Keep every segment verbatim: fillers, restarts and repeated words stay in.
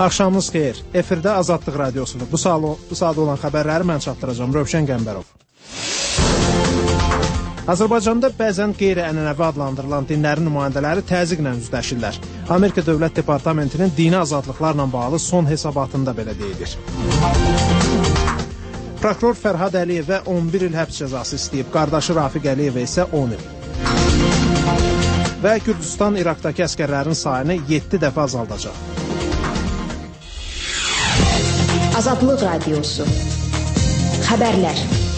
Axşamınız xeyir. Efirdə Azadlıq Radiosunu. Bu, bu saat olan xəbərləri mən çatdıracağım. Rövşən Qəmbərov. Azərbaycanda bəzən qeyri-ənənəvi adlandırılan dinlərin nümayəndələri təzyiqlə üzləşirlər. Amerika Dövlət Departamentinin dini azadlıqlarla bağlı son hesabatında belə deyilir. Prokuror Fərhad Əliyevə on bir il həbs cəzası istəyib, qardaşı Rafiq Əliyevə isə on il. Və Gürcüstan İraqdakı əskərlərin sayını yeddi dəfə azaldacaq. Azadlıq Radiosu. Xəbərlər.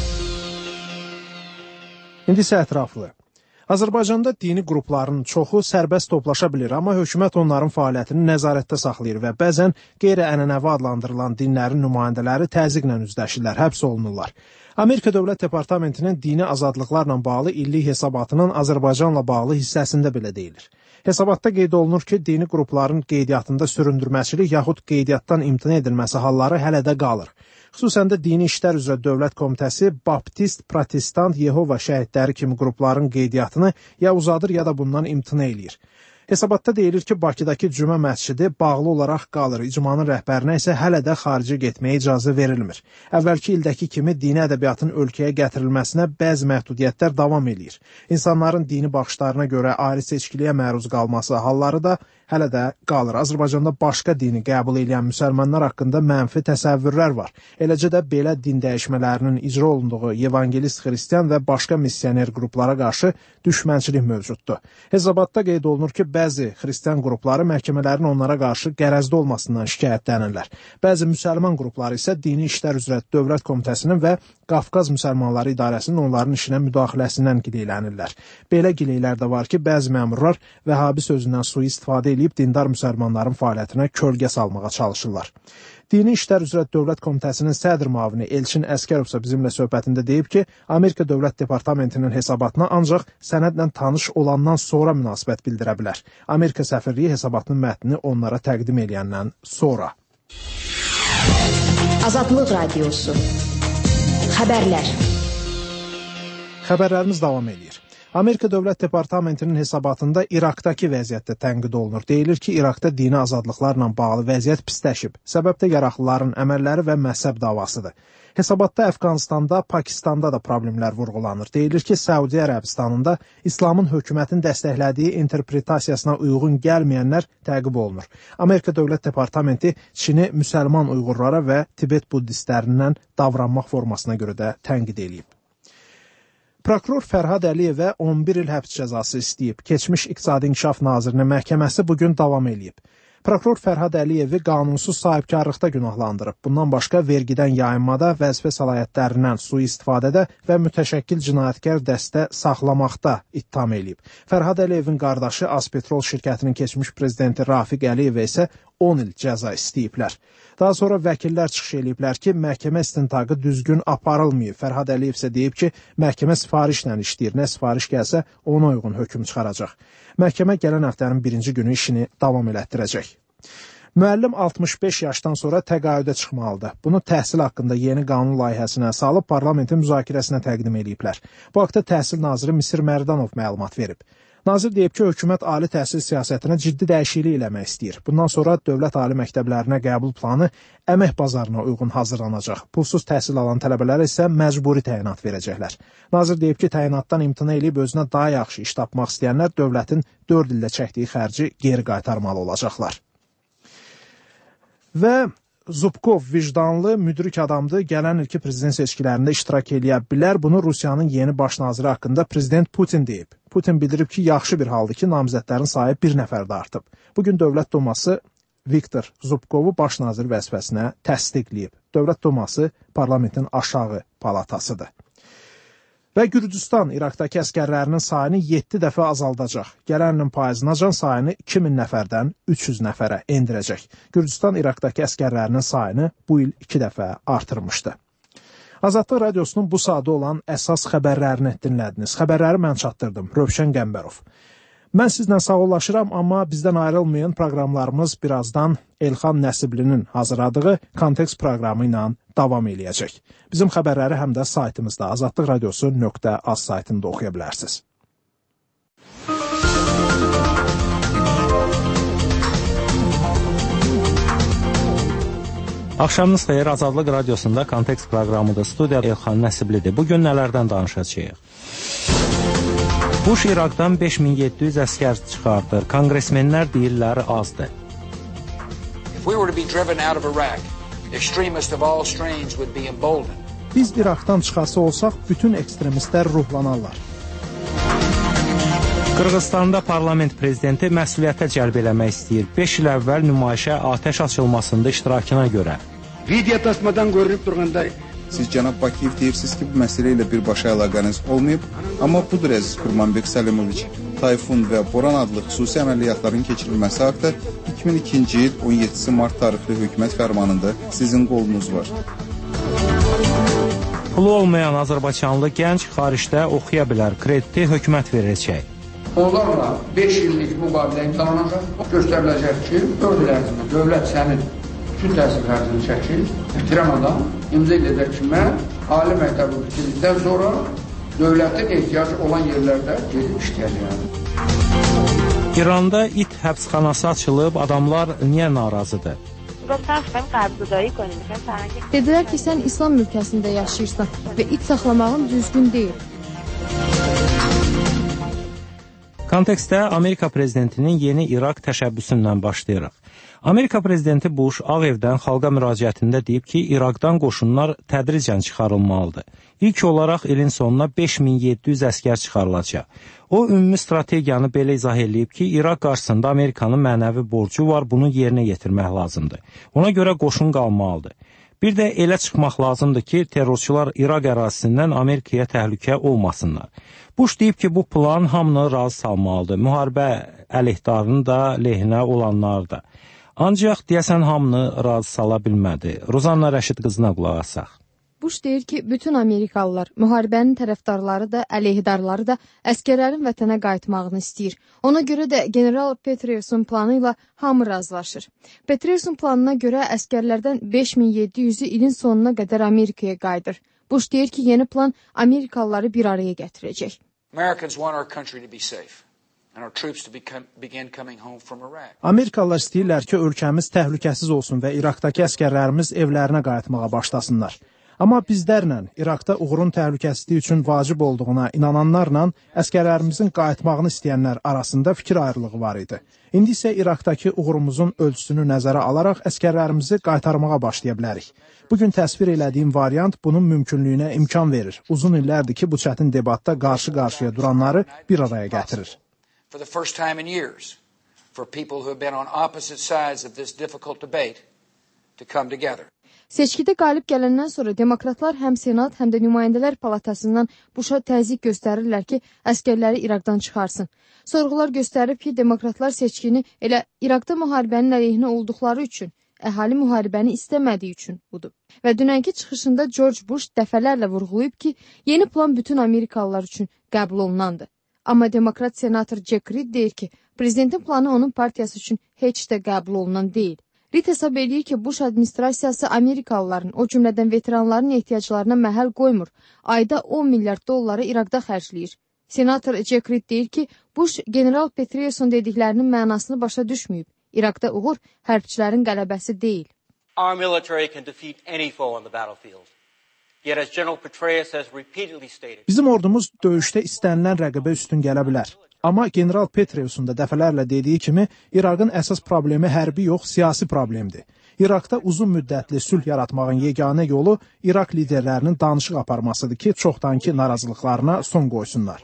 İndi isə ətraflı. Azərbaycanda dini qrupların çoxu sərbəst toplaşa bilir, amma hökumət onların fəaliyyətini nəzarətdə saxlayır və bəzən qeyri-ənənəvi adlandırılan dinlərin nümayəndələri təzyiqlə üzləşirlər, həbs olunurlar. Amerika Dövlət Departamentinin dini azadlıqlarla bağlı illik hesabatının Azərbaycanla bağlı hissəsində belə deyilir. Hesabatda qeyd olunur ki, dini qrupların qeydiyyatında süründürməçilik yaxud qeydiyyatdan imtina edilməsi halları hələ də qalır. Xüsusən də Dini İşlər üzrə Dövlət Komitəsi Baptist, Protestant, Yehova şəhidləri kimi qrupların qeydiyyatını ya uzadır, ya da bundan imtina eləyir. Hesabatda deyilir ki, Bakıdakı Cümə məscidi bağlı olaraq qalır. İcmanın rəhbərinə isə hələ də xarici getməyə icazə verilmir. Əvvəlki ildəki kimi dini ədəbiyyatın ölkəyə gətirilməsinə bəzi məhdudiyyətlər davam eləyir. İnsanların dini baxışlarına görə ayrı seçkiliyə məruz qalması halları da hələ də qalır. Azərbaycanda başqa dini qəbul edən müsəlmanlar haqqında mənfi təsəvvürlər var. Eləcə də belə din dəyişmələrinin icra olunduğu evangelist xristian və başqa missioner qruplara qarşı düşmənçilik mövcuddur. Hesabatda qeyd olunur ki, bəzi xristian qrupları məhkəmələrin onlara qarşı qərəzdə olmasından şikayətlənirlər. Bəzi müsəlman qrupları isə Dini İşlər üzrə Dövlət Komitəsinin və Qafqaz Müsəlmanları İdarəsinin onların işinə müdaxiləsindən gileylənirlər. Belə gileylər də var ki, bəzi məmurlar Vəhabi sözündən sui-istifadə edib dindar müsəlmanların fəaliyyətinə kölgə salmağa çalışırlar. Dini İşlər üzrə Dövlət Komitəsinin sədr müavini Elçin Əskərov isə bizimlə söhbətində deyib ki, Amerika Dövlət Departamentinin hesabatına ancaq sənədlə tanış olandan sonra münasibət bildirə bilər. Amerika səfirliyi hesabatının mətnini onlara təqdim edəndən sonra. Azadlıq Radiosu. Xəbərlər. Xəbərlərimiz davam edir. Amerika Dövlət Departamentinin hesabatında İraqdakı vəziyyətdə tənqid olunur. Deyilir ki, İraqda dini azadlıqlarla bağlı vəziyyət pisləşib. Səbəb də yaraqlıların əməlləri və məhzəb davasıdır. Hesabatda Əfqanistanda, Pakistanda da problemlər vurğulanır. Deyilir ki, Səudiyyə Ərəbistanında İslamın hökumətin dəstəklədiyi interpretasiyasına uyğun gəlməyənlər təqib olunur. Amerika Dövlət Departamenti Çini müsəlman Uyğurlara və Tibet buddistlərindən davranmaq formasına görə də tənqid edib. Prokuror Fərhad Əliyevə on bir il həbs cəzası istəyib. Keçmiş İqtisadi İnkişaf Nazirinin məhkəməsi bugün davam eləyib. Prokuror Fərhad Əliyevi qanunsuz sahibkarlıqda günahlandırıb. Bundan başqa vergidən yayınmada, vəzifə səlahiyyətlərindən sui-istifadədə və mütəşəkkil cinayətkar dəstə saxlamaqda ittiham eləyib. Fərhad Əliyevin qardaşı Azpetrol şirkətinin keçmiş prezidenti Rafiq Əliyevə isə on il cəza istəyiblər. Daha sonra vəkillər çıxış eləyiblər ki, məhkəmə istintaqı düzgün aparılmayıb. Fərhad Əliyev isə deyib ki, məhkəmə sifarişlə işləyir. Nə sifariş gəlsə, ona uyğun hökm çıxaracaq. Məhkəmə gələn həftənin birinci günü işini davam elətdirəcək. Müəllim altmış beş yaşdan sonra təqaüdə çıxmalıdır. Bunu təhsil haqqında yeni qanun layihəsinə salıb parlamentin müzakirəsinə təqdim ediblər. Bu haqda Təhsil naziri Misir Mərdanov məlumat verib. Nazir deyib ki, hökumət ali təhsil siyasətinə ciddi dəyişiklik eləmək istəyir. Bundan sonra dövlət ali məktəblərinə qəbul planı əmək bazarına uyğun hazırlanacaq. Pulsuz təhsil alan tələbələrə isə məcburi təyinat verəcəklər. Nazir deyib ki, təyinatdan imtina eləyib özünə daha yaxşı iş tapmaq istəyənlər dövlətin dörd ildə çəkdiyi xərci geri qaytarmalı olacaqlar. Və Zubkov vicdanlı, müdrik adamdır, gələn ilki prezident seçkilərində iştirak eləyə bilər. Bunu Rusiyanın yeni baş naziri haqqında prezident Putin deyib. Putin bildirib ki, yaxşı bir haldır ki, namizədlərin sayı bir nəfərdə artıb. Bugün Dövlət Duması Viktor Zubkovu baş nazir vəzifəsinə təsdiqləyib. Dövlət Duması parlamentin aşağı palatasıdır. Və Gürcüstan İraqdakı əskərlərinin sayını yeddi dəfə azaldacaq. Gələn ilin payızınacan sayını iki min nəfərdən üç yüz nəfərə endirəcək. Gürcüstan İraqdakı əskərlərinin sayını bu il iki dəfə artırmışdı. Azadlıq Radiosunun bu saatı olan əsas xəbərlərini dinlədiniz. Xəbərləri mən çatdırdım. Rövşən Qəmbərov. Mən sizlə sağollaşıram, amma bizdən ayrılmayın, proqramlarımız birazdan Elxan Nəsiblinin hazırladığı Kontekst proqramı ilə davam eləyəcək. Bizim xəbərləri həm də saytımızda azadlıq radiosu nöqtə az saytında oxuya bilərsiniz. Axşamınız xeyir, Azadlıq Radiosunda Kontekst proqramıdır. Studiya Elxan Nəsiblidir. Bugün nələrdən danışacağıq? Bush İraqdan beş min yeddi yüz əskər çıxardır. Konqresmenlər deyirlər azdır. Biz İraqdan çıxası olsaq, bütün ekstremistlər ruhlanarlar. Qırğızstanda parlament prezidenti məsuliyyətə cəlb eləmək istəyir. beş il əvvəl nümayişə atəş açılmasında iştirakına görə. Video tasmadan görünüb durğanda siz cənab Bakiyev deyirsiniz ki, bu məsələ ilə birbaşa əlaqəniz olmayıb, amma budur əziz Kurmanbek Salimoviç, Tayfun və Boran adlı xüsusi əməliyyatların keçirilməsi haqda iki min ikinci il on yeddisi mart tarixli hökumət fərmanında sizin qolunuz var. Pulu olmayan Azərbaycanlı gənc xaricdə oxuya bilər, krediti hökumət verəcək. Onlarla beş illik müqavilə imzalanacaq, göstəriləcək ki, dörd il ərzində dövlət sənin bütün təhsil xərcini çəkir, bitirən adam imza edəcək ki, mən ali məktəbi bitirdikdən sonra dövlətin ehtiyacı olan yerlərdə gedib işləyəcəm. İranda it həbsxanası açılıb, adamlar niyə narazıdır? Dedilər ki, sən İslam mülkəsində yaşayırsan və it saxlamağın düzgün deyil. Kontekstdə Amerika prezidentinin yeni İraq təşəbbüsündən başlayırıq. Amerika prezidenti Bush Ağ Evdən xalqa müraciətində deyib ki, İraqdan qoşunlar tədricən çıxarılmalıdır. İlk olaraq ilin sonuna beş min yeddi yüz əskər çıxarılacaq. O, ümumi strategiyanı belə izah edib ki, İraq qarşısında Amerikanın mənəvi borcu var, bunu yerinə yetirmək lazımdır. Ona görə qoşun qalmalıdır. Bir də elə çıxmaq lazımdır ki, terrorçular İraq ərazisindən Amerikaya təhlükə olmasınlar. Bush deyib ki, bu plan hamını razı salmalıdır. Müharibə əleyhdarının da, lehinə olanlar da. Ancaq deyəsən hamını razı sala bilmədi. Rozanna Rəşid qızına qulaq asaq. Bush deyir ki, bütün Amerikalılar, müharibənin tərəfdarları da, əleyhidarları da əskərlərin vətənə qayıtmağını istəyir. Ona görə də General Petraeus'un planı ilə hamı razılaşır. Petraeus'un planına görə əskərlərdən beş min yeddi yüzü ilin sonuna qədər Amerikaya qayıdır. Bush deyir ki, yeni plan Amerikalıları bir araya gətirəcək. Amerikalılar istəyirlər ki, ölkəmiz təhlükəsiz olsun və İraqdakı əskərlərimiz evlərinə qayıtmağa başlasınlar. Amma bizlərlə İraqda uğurun təhlükəsizliyi üçün vacib olduğuna inananlarla əskərlərimizin qayıtmağını istəyənlər arasında fikir ayrılığı var idi. İndi isə İraqdakı uğurumuzun ölçüsünü nəzərə alaraq əskərlərimizi qaytarmağa başlaya bilərik. Bugün təsvir elədiyim variant bunun mümkünlüyünə imkan verir. Uzun illərdir ki, bu çətin debatda qarşı-qarşıya duranları bir araya gətirir. For the first time in years, for people who have been on opposite sides of this difficult debate to come together. Seçkidə qalib gələndən sonra demokratlar həm Senat, həm də Nümayəndələr Palatasından Bush'a təzyiq göstərirlər ki, əskərləri İraqdan çıxarsın. Sorğular göstərib ki, demokratlar seçkini elə İraqda müharibənin əleyhinə olduqları üçün, əhali müharibəni istəmədiyi üçün budur. Və dünənki çıxışında George Bush dəfələrlə vurğulayıb ki, yeni plan bütün Amerikalılar üçün qəbul olunandır. Amma demokrat senator Jack Reed deyir ki, prezidentin planı onun partiyası üçün heç də qəbul olunan deyil. Reed hesab edir ki, Bush administrasiyası Amerikalıların, o cümlədən veteranların ehtiyaclarına məhəl qoymur. Ayda on milyard dolları İraqda xərcləyir. Senator Jack Reed deyir ki, Bush General Petraeus'un dediklərinin mənasını başa düşməyib. İraqda uğur hərbçilərin qələbəsi deyil. Our military can defeat any foe on the battlefield. Yet as General Petraeus has repeatedly stated, bizim ordumuz döyüşdə istənilən rəqibə üstün gələ bilər. Amma General Petraeus'un da dəfələrlə dediyi kimi, İraqın əsas problemi hərbi yox, siyasi problemdir. İraqda uzun müddətli sülh yaratmağın yeganə yolu İraq liderlərinin danışıq aparmasıdır ki, çoxdankı narazılıqlarına son qoysunlar.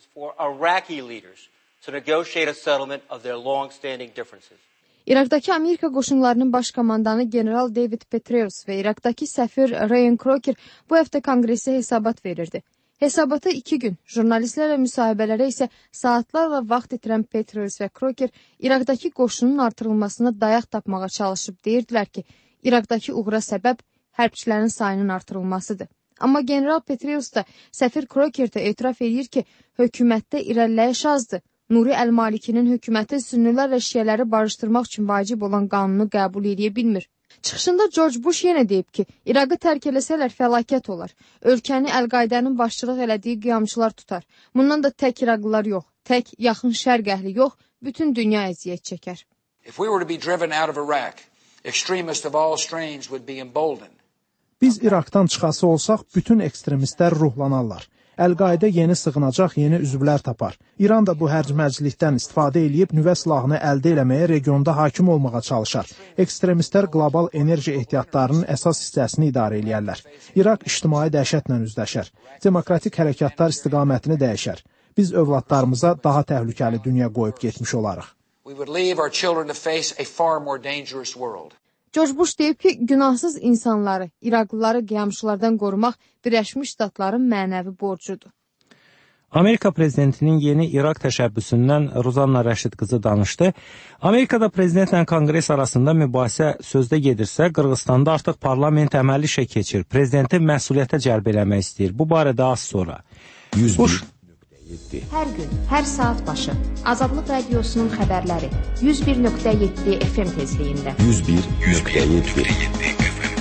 İraqdakı Amerika qoşunlarının baş komandanı General David Petraeus və İraqdakı səfir Ryan Crocker bu həftə konqresə hesabat verirdi. Hesabata iki gün, jurnalistlərlə müsahibələrə isə saatlarla vaxt itirən Petraeus və Crocker İraqdakı qoşunun artırılmasına dayaq tapmağa çalışıb deyirdilər ki, İraqdakı uğura səbəb hərbçilərin sayının artırılmasıdır. Amma General Petraeus da səfir Crocker də etiraf edir ki, hökumətdə irəliləyiş azdır. Nuri Əl-Malikinin hökuməti sünnülərlə şiələri barışdırmaq üçün vacib olan qanunu qəbul edə bilmir. Çıxışında George Bush yenə deyib ki, İraqı tərk eləsələr fəlakət olar. Ölkəni Əl-Qaidənin başçılıq elədiyi qiyamçılar tutar. Bundan da tək İraqlılar yox, tək yaxın şərq əhli yox, bütün dünya əziyyət çəkər. If we were to be driven out of Iraq extremists of all strains would be emboldened. Biz İraqdan çıxası olsaq, bütün ekstremistlər ruhlanarlar. Əl-Qaidə yeni sığınacaq, yeni üzvlər tapar. İran da bu hərcmərcilikdən istifadə edib nüvə silahını əldə eləməyə regionda hakim olmağa çalışar. Ekstremistlər qlobal enerji ehtiyatlarının əsas hissəsini idarə edərlər. İraq ictimai dəhşətlə üzləşər. Demokratik hərəkatlar istiqamətini dəyişər. Biz övladlarımıza daha təhlükəli dünya qoyub getmiş olarıq. We would leave our children to face a far more dangerous world. George Bush deyib ki, günahsız insanları, İraqlıları qiyamçılardan qorumaq Birləşmiş Ştatların mənəvi borcudur. Amerika prezidentinin yeni İraq təşəbbüsündən Ruzanna Rəşid qızı danışdı. Amerikada prezidentlə konqres arasında mübahisə sözdə gedirsə, Qırğızstanda artıq parlament əməli işə keçir. Prezidenti məsuliyyətə cəlb eləmək istəyir. Bu barədə az sonra. Bush Hər gün, hər saat başı Azadlıq Radiosunun xəbərləri yüz bir nöqtə yeddi F M tezliyində. yüz bir nöqtə yeddi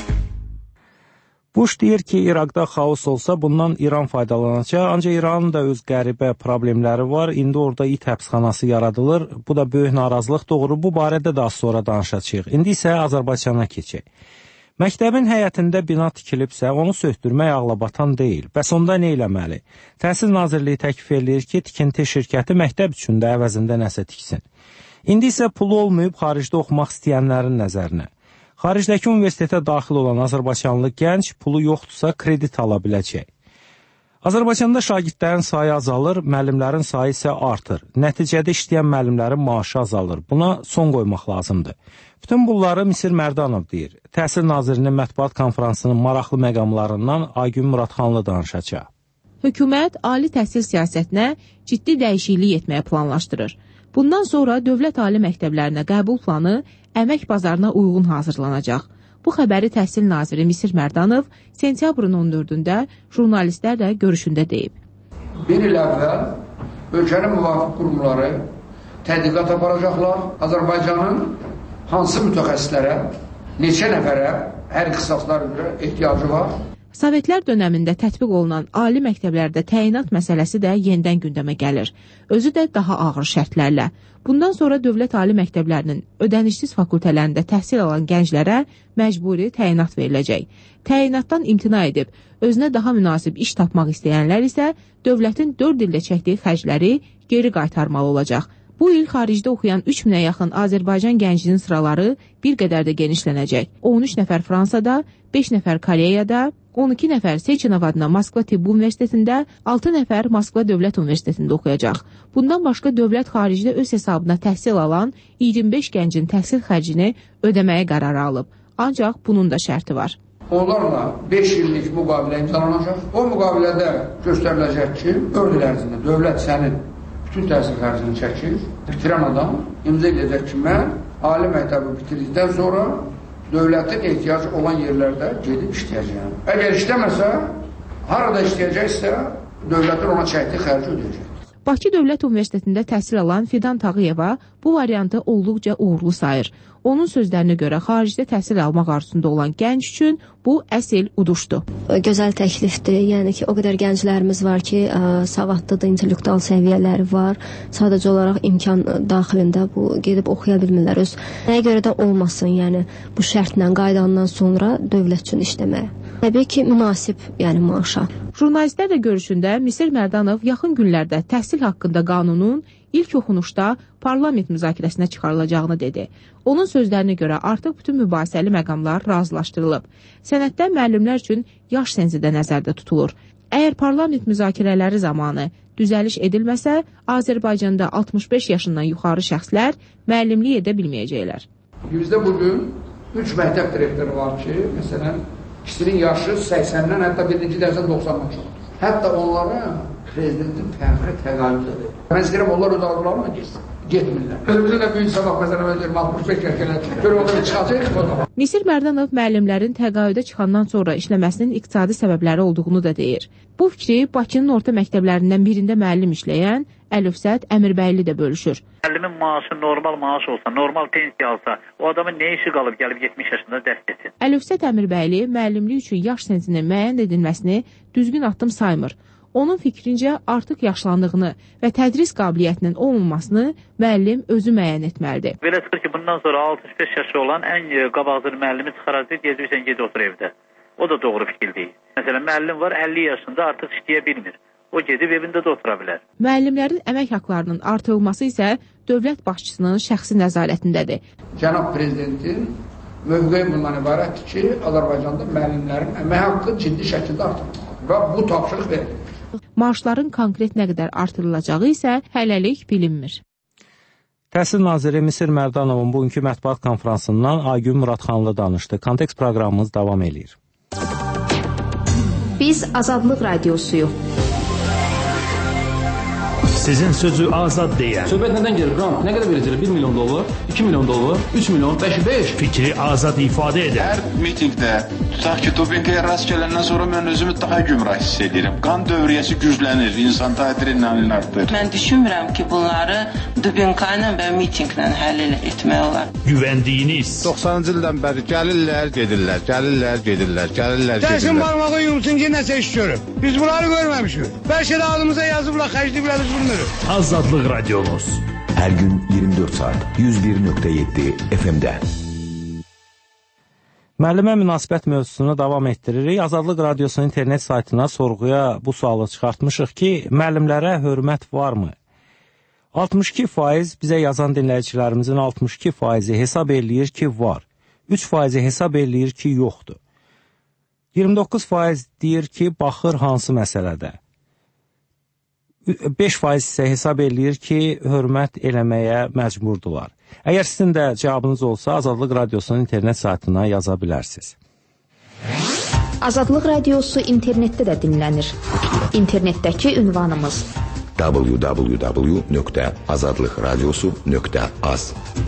Bush deyir ki, İraqda xaos olsa bundan İran faydalanacaq, ancaq İranın da öz qəribə problemləri var. İndi orada it həbsxanası yaradılır. Bu da böyük narazılıq doğurur. Bu barədə də az sonra danışacağıq. İndi isə Azərbaycana keçək. Məktəbin həyətində bina tikilibsə, onu söhdürmək ağlabatan deyil. Bəs onda nə eləməli? Təhsil Nazirliyi təklif edir ki, tikinti şirkəti məktəb üçün də əvəzində nəsə tiksin. İndi isə pulu olmayıb xaricdə oxumaq istəyənlərin nəzərinə. Xaricdəki universitetə daxil olan azərbaycanlı gənc pulu yoxdursa kredit ala biləcək. Azərbaycanda şagirdlərin sayı azalır, müəllimlərin sayı isə artır. Nəticədə işləyən müəllimlərin maaşı azalır. Buna son qoymaq lazımdır. Bütün bunları Misir Mərdanov deyir. Təhsil Nazirinin mətbuat konferansının maraqlı məqamlarından Aygün Muradxanlı danışacaq. Hökumət ali təhsil siyasətinə ciddi dəyişiklik etməyə planlaşdırır. Bundan sonra dövlət ali məktəblərinə qəbul planı əmək bazarına uyğun hazırlanacaq. Bu xəbəri Təhsil Naziri Misir Mərdanov sentyabrın on dördündə jurnalistlərlə görüşündə deyib. Bir il əvvəl ölkənin müvafiq qurumları tədqiqat aparacaqlar. Azərbaycanın hansı mütəxəssislərə, neçə nəfərə hər ixtisaslar üzrə ehtiyacı var? Sovetlər dönəmində tətbiq olunan ali məktəblərdə təyinat məsələsi də yenidən gündəmə gəlir. Özü də daha ağır şərtlərlə. Bundan sonra dövlət ali məktəblərinin ödənişsiz fakültələrində təhsil alan gənclərə məcburi təyinat veriləcək. Təyinatdan imtina edib, özünə daha münasib iş tapmaq istəyənlər isə dövlətin dörd ildə çəkdiyi xərcləri geri qaytarmalı olacaq. Bu il xaricdə oxuyan üç minə yaxın Azərbaycan gəncinin sıraları bir qədər də genişlənəcək. on üç nəfər Fransada, beş nəfər Koreyada, on iki nəfər Seçenov adına Moskva Tibb Universitetində, altı nəfər Moskva Dövlət Universitetində oxuyacaq. Bundan başqa dövlət xaricdə öz hesabına təhsil alan iyirmi beş gəncin təhsil xərcini ödəməyə qərarı alıb. Ancaq bunun da şərti var. Onlarla beş illik müqavilə imzalanacaq. O müqavilədə göstəriləcək ki, dörd il ərzində dövlət sənin bütün təhsil xərcini çəkir. Bitirən adam imza edəcək ki, mən ali məktəbi bitirdikdən sonra dövlətin ehtiyacı olan yerlərdə gedib işləyəcəyəm. Əgər işləməsə, harada işləyəcəksə, dövlətin ona çəkdiyi xərci ödəyəcək. Bakı Dövlət Universitetində təhsil alan Fidan Tağıyeva bu variantı olduqca uğurlu sayır. Onun sözlərinə görə xaricdə təhsil almaq arzusunda olan gənc üçün bu əsl uduşdur. Gözəl təklifdir. Yəni ki, o qədər gənclərimiz var ki, ə, savadlıdır, intellektual səviyyələri var. Sadəcə olaraq imkan daxilində bu gedib oxuya bilmirlər. Öz nəyə görə də olmasın, yəni bu şərtlə qaydandan sonra dövlət üçün işləməyə. Təbii ki, münasib, yəni maaşa. Jurnalistlərlə görüşündə Misir Mərdanov yaxın günlərdə təhsil haqqında qanunun ilk oxunuşda parlament müzakirəsinə çıxarılacağını dedi. Onun sözlərinə görə artıq bütün mübahisəli məqamlar razılaşdırılıb. Sənəddə müəllimlər üçün yaş senzi də nəzərdə tutulur. Əgər parlament müzakirələri zamanı düzəliş edilməsə, Azərbaycanda altmış beş yaşından yuxarı şəxslər müəllimlik edə bilməyəcəklər. Bizdə bugün üç məktəb direktoru var ki, məsələn, ikisinin yaşı səksəndən, hətta birinci dərsə doxsandan çoxdur. Hətta onlara prezidentin fəxri təqaüdüdür. Mən istəyirəm, onlar öz arzularına getsin. Getmirlər. Özümüzün də böyük sabah, məsələn, özür, altmış beş yaşına görə onları çıxacaq. Misir Mərdanov müəllimlərin təqaüdə çıxandan sonra işləməsinin iqtisadi səbəbləri olduğunu da deyir. Bu fikri Bakının orta məktəblərindən birində müəllim işləyən Əlövsət Əmirbəyli də bölüşür. Müəllimin maaşı normal maaş olsa, normal pensiya alsa, o adamın nə işi qalıb gəlib yetmiş yaşında dərs etsin? Əlövsət Əmirbəyli müəllimlik üçün yaş senzinin müəyyən edilməsini düzgün addım saymır. Onun fikrincə artıq yaşlandığını və tədris qabiliyyətinin olmamasını müəllim özü müəyyən etməlidir. Belə çıxır ki, bundan sonra altmış beş yaşı olan ən qabaqcıl müəllimi çıxaracaq, deyəcəksən ged otur evdə. O da doğru fikir deyil. Məsələn, müəllim var əlli yaşında artıq işləyə bilmir. O gedib evində də otura bilər. Müəllimlərin əmək haqlarının artırılması isə dövlət başçısının şəxsi nəzarətindədir. Cənab Prezidentin mövqeyi bundan ibarətdir ki, Azərbaycanda müəllimlərin əmək haqqı ciddi şəkildə artırılmalıdır və bu tapşırıq verilir. Maaşların konkret nə qədər artırılacağı isə hələlik bilinmir. Təhsil naziri Misir Mərdanovun bugünkü mətbuat konfransından Aygün Muradxanlı danışdı. Kontekst proqramımız davam edir. Biz Azadlıq Radiosuyuq. Sizin sözü azad deyən. Söhbət nədən gelir? Grant nə qədər verəcəklər? bir milyon dollar, iki milyon dollar, üç milyon, beş, beş. Fikri azad ifadə edən. Hər mitingdə, tutaq ki, dopinqaya rast gələndən sonra mən özümü daha gümrah hiss edirəm. Qan dövriyyəsi güclənir, insan adrenalin artır. Mən düşünmürəm ki, bunları dopinqa ilə və mitinqlə həll etmək olar. Güvəndiyiniz. doxsanıncı ildən bəri gəlirlər, gedirlər, gəlirlər, gedirlər, gəlirlər, gedirlər. Gəlsin barmağı yumsun ki, nəsə iş görür. Biz bunları görməmişik. Bəlkə də adımıza yazıblar, xərcliyiblər, biz bilmirik. Azadlıq Radiomuz. Hər gün iyirmi dörd saat yüz bir nöqtə yeddi F M-də. Müəllimə münasibət mövzusunu davam etdiririk. Azadlıq Radiosunun internet saytına sorğuya bu sualı çıxartmışıq ki, müəllimlərə hörmət varmı? altmış iki faiz bizə yazan dinləyicilərimizin altmış iki faizi hesab eləyir ki, var. üç faizi hesab eləyir ki, yoxdur. iyirmi doqquz faiz deyir ki, baxır hansı məsələdə. beş faiz isə hesab eləyir ki, hörmət eləməyə məcburdular. Əgər sizin də cavabınız olsa, Azadlıq Radiosunun internet saytına yaza bilərsiniz. Azadlıq Radiosu internetdə də dinlənir. İnternetdəki ünvanımız w w w nöqtə azadlıqradiosu nöqtə az.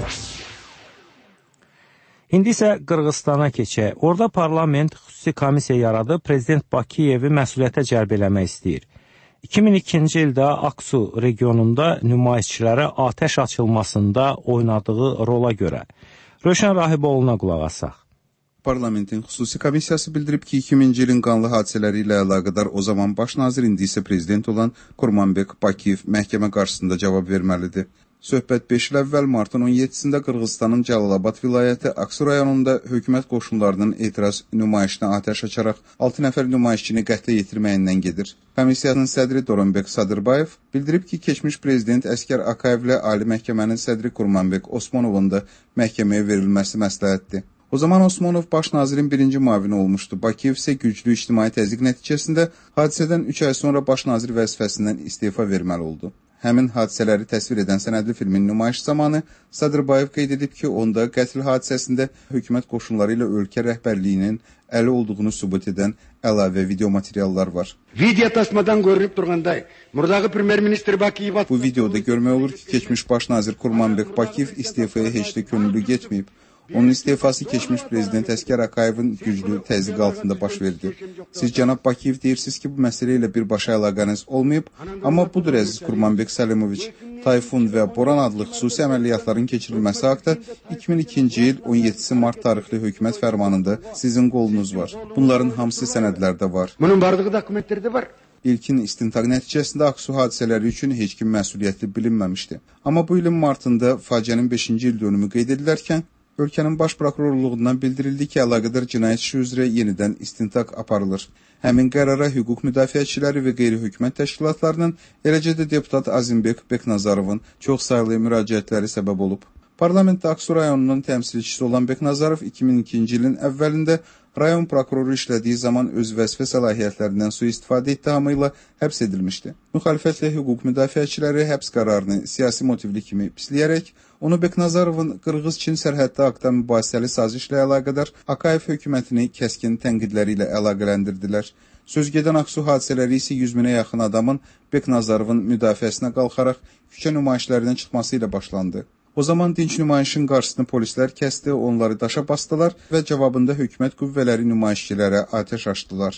İndi isə Qırğızstana keçək. Orada parlament xüsusi komissiya yaradıb, Prezident Bakiyevi məsuliyyətə cəlb eləmək istəyir. iki min ikinci ildə Aksu regionunda nümayişçilərə atəş açılmasında oynadığı rola görə. Rövşən Rahiboğlu'na qulaq asaq. Parlamentin xüsusi komissiyası bildirib ki, iki minci ilin qanlı hadisələri ilə əlaqədar o zaman baş nazir, indi isə prezident olan Kurmanbek Bakiyev məhkəmə qarşısında cavab verməlidir. Söhbət beş il əvvəl martın on yeddisində Qırğızstanın Cəlalabad vilayəti Aksu rayonunda hökumət qoşunlarının etiraz nümayişinə atəş açaraq altı nəfər nümayişçini qətlə yetirməyindən gedir. Komissiyanın sədri Doronbek Sadırbayev bildirib ki, keçmiş prezident Əskər Akayevlə Ali Məhkəmənin sədri Kurmanbek Osmanovun da məhkəməyə verilməsi məsləhətdir. O zaman Osmanov baş nazirin birinci müavini olmuşdu. Bakiyev isə güclü ictimai təzyiq nəticəsində hadisədən üç ay sonra baş nazir vəzifəsindən istefa verməli oldu. Həmin hadisələri təsvir edən sənədli filmin nümayiş zamanı Sadırbayev qeyd edib ki, onda qətl hadisəsində hökumət qoşunları ilə ölkə rəhbərliyinin əli olduğunu sübut edən əlavə video materiallar var. Video tasmadan görünüb durğanda, murdağı premier ministr Bakiyev... Bu videoda görmək olur ki, keçmiş baş nazir Kurmanbek Bakiyev istifaya heç də könüllü getməyib. Onun istifası keçmiş prezident Əskər Akayevin güclü təzyiq altında baş verdi. Siz cənab Bakiyev deyirsiniz ki, bu məsələ ilə birbaşa əlaqəniz olmayıb, amma budur əziz Kurmanbek Salimoviç, Tayfun və Boran adlı xüsusi əməliyyatların keçirilməsi haqda iki min ikinci il on yeddisi mart tarixli hökumət fərmanında sizin qolunuz var. Bunların hamısı sənədlərdə var. Bunun vardığı dokumentlərdə var. İlkin istintaq nəticəsində Aksu hadisələri üçün heç kim məsuliyyətli bilinməmişdi. Amma bu ilin martında faciənin beşinci il dönümü qeyd edilərkən, ölkənin baş prokurorluğundan bildirildi ki, əlaqədar cinayət işi üzrə yenidən istintaq aparılır. Həmin qərara hüquq müdafiəçiləri və qeyri-hökumət təşkilatlarının, eləcə də deputat Azimbek Beknazarovun çox sayılı müraciətləri səbəb olub. Parlamentdə Aksu rayonunun təmsilçisi olan Beknazarov iki min ikinci ilin əvvəlində rayon prokuroru işlədiyi zaman öz vəzifə səlahiyyətlərindən sui-istifadə ittihamı ilə həbs edilmişdi. Müxalifətlə hüquq müdafiəçiləri həbs qərarını siyasi motivli kimi pisləyərək, onu Beknazarovun Qırğız-Çin sərhəddə haqda mübahisəli sazişlə əlaqədar Akayev hökumətini kəskin tənqidləri ilə əlaqələndirdilər. Söz gedən Aksu hadisələri isə yüz minə yaxın adamın Beknazarovun müdafiəsinə qalxaraq küçə nümayişlərindən çıxması ilə başlandı. O zaman dinç nümayişin qarşısını polislər kəsdi, onları daşa basdılar və cavabında hökumət qüvvələri nümayişçilərə atəş açdılar.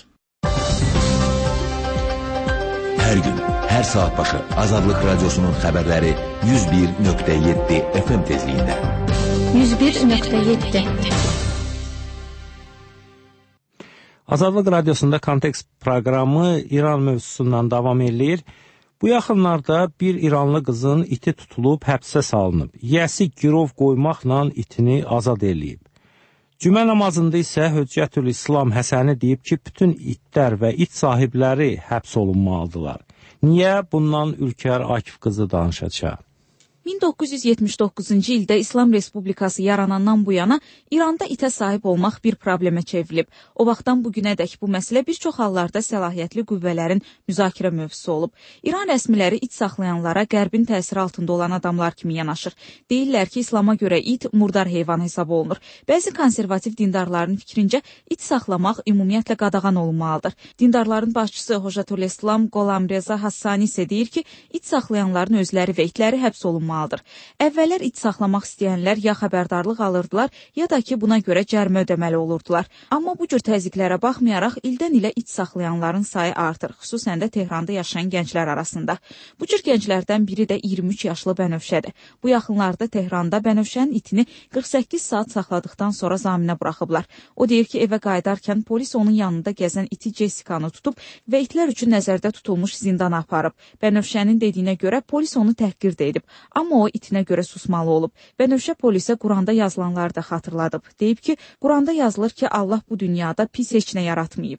Hər gün, hər saat başı Azadlıq Radiosunun xəbərləri yüz bir nöqtə yeddi F M tezliyində. yüz bir nöqtə yeddi. Azadlıq Radiosunda Kontekst proqramı İran mövzusundan davam edir. Bu yaxınlarda bir İranlı qızın iti tutulub həbsə salınıb. Yiyəsi girov qoymaqla itini azad eləyib. Cümə namazında isə Höccətül İslam Həsəni deyib ki, bütün itlər və it sahibləri həbs olunmalıdırlar. Niyə? Bundan Ülkər Akif qızı danışacaq. min doqquz yüz yetmiş doqquzuncu ildə İslam Respublikası yaranandan bu yana İranda itə sahib olmaq bir problemə çevrilib. O vaxtdan bu günədək bu məsələ bir çox hallarda səlahiyyətli qüvvələrin müzakirə mövzusu olub. İran rəsmiləri it saxlayanlara qərbin təsiri altında olan adamlar kimi yanaşır. Deyirlər ki, İslama görə it murdar heyvan hesab olunur. Bəzi konservativ dindarların fikrincə it saxlamaq ümumiyyətlə qadağan olunmalıdır. Dindarların başçısı Hocatul İslam Qolamreza Hassani isə deyir ki, it saxlayanların özləri və itləri həbs olunmalıdır. Əvvəllər it saxlamaq istəyənlər ya xəbərdarlıq alırdılar, ya da ki, buna görə cərimə ödəməli olurdular. Amma bu cür təzyiqlərə baxmayaraq, ildən ilə it saxlayanların sayı artır, xüsusən də Tehranda yaşayan gənclər arasında. Bu cür gənclərdən biri də iyirmi üç yaşlı Bənövşədir. Bu yaxınlarda Tehranda Bənövşənin itini qırx səkkiz saat saxladıqdan sonra zaminə buraxıblar. O deyir ki, evə qayıdarkən polis onun yanında gəzən iti Jessicanı tutub və itlər üçün nəzərdə tutulmuş zindana aparıb. Bənövşənin dediyinə görə polis onu təhqir də edib. Amma o itinə görə susmalı olub. Bənövşə polisə Quranda yazılanları da xatırladıb. Deyib ki, Quranda yazılır ki, Allah bu dünyada pis heç nə yaratmayıb.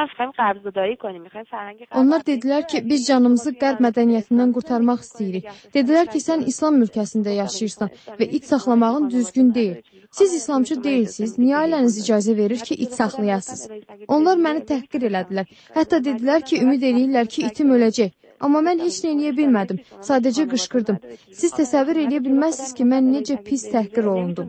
Onlar dedilər ki, biz canımızı qərb mədəniyyətindən qurtarmaq istəyirik. Dedilər ki, sən İslam ölkəsində yaşayırsan və it saxlamağın düzgün deyil. Siz İslamcı deyilsiniz, niyə ailəniz icazə verir ki, it saxlayasınız? Onlar məni təhqir elədilər. Hətta dedilər ki, ümid eləyirlər ki, itim öləcək. Amma mən heç nə eləyə bilmədim. Sadəcə qışqırdım. Siz təsəvvür eləyə bilməzsiniz ki, mən necə pis təhqir olundum.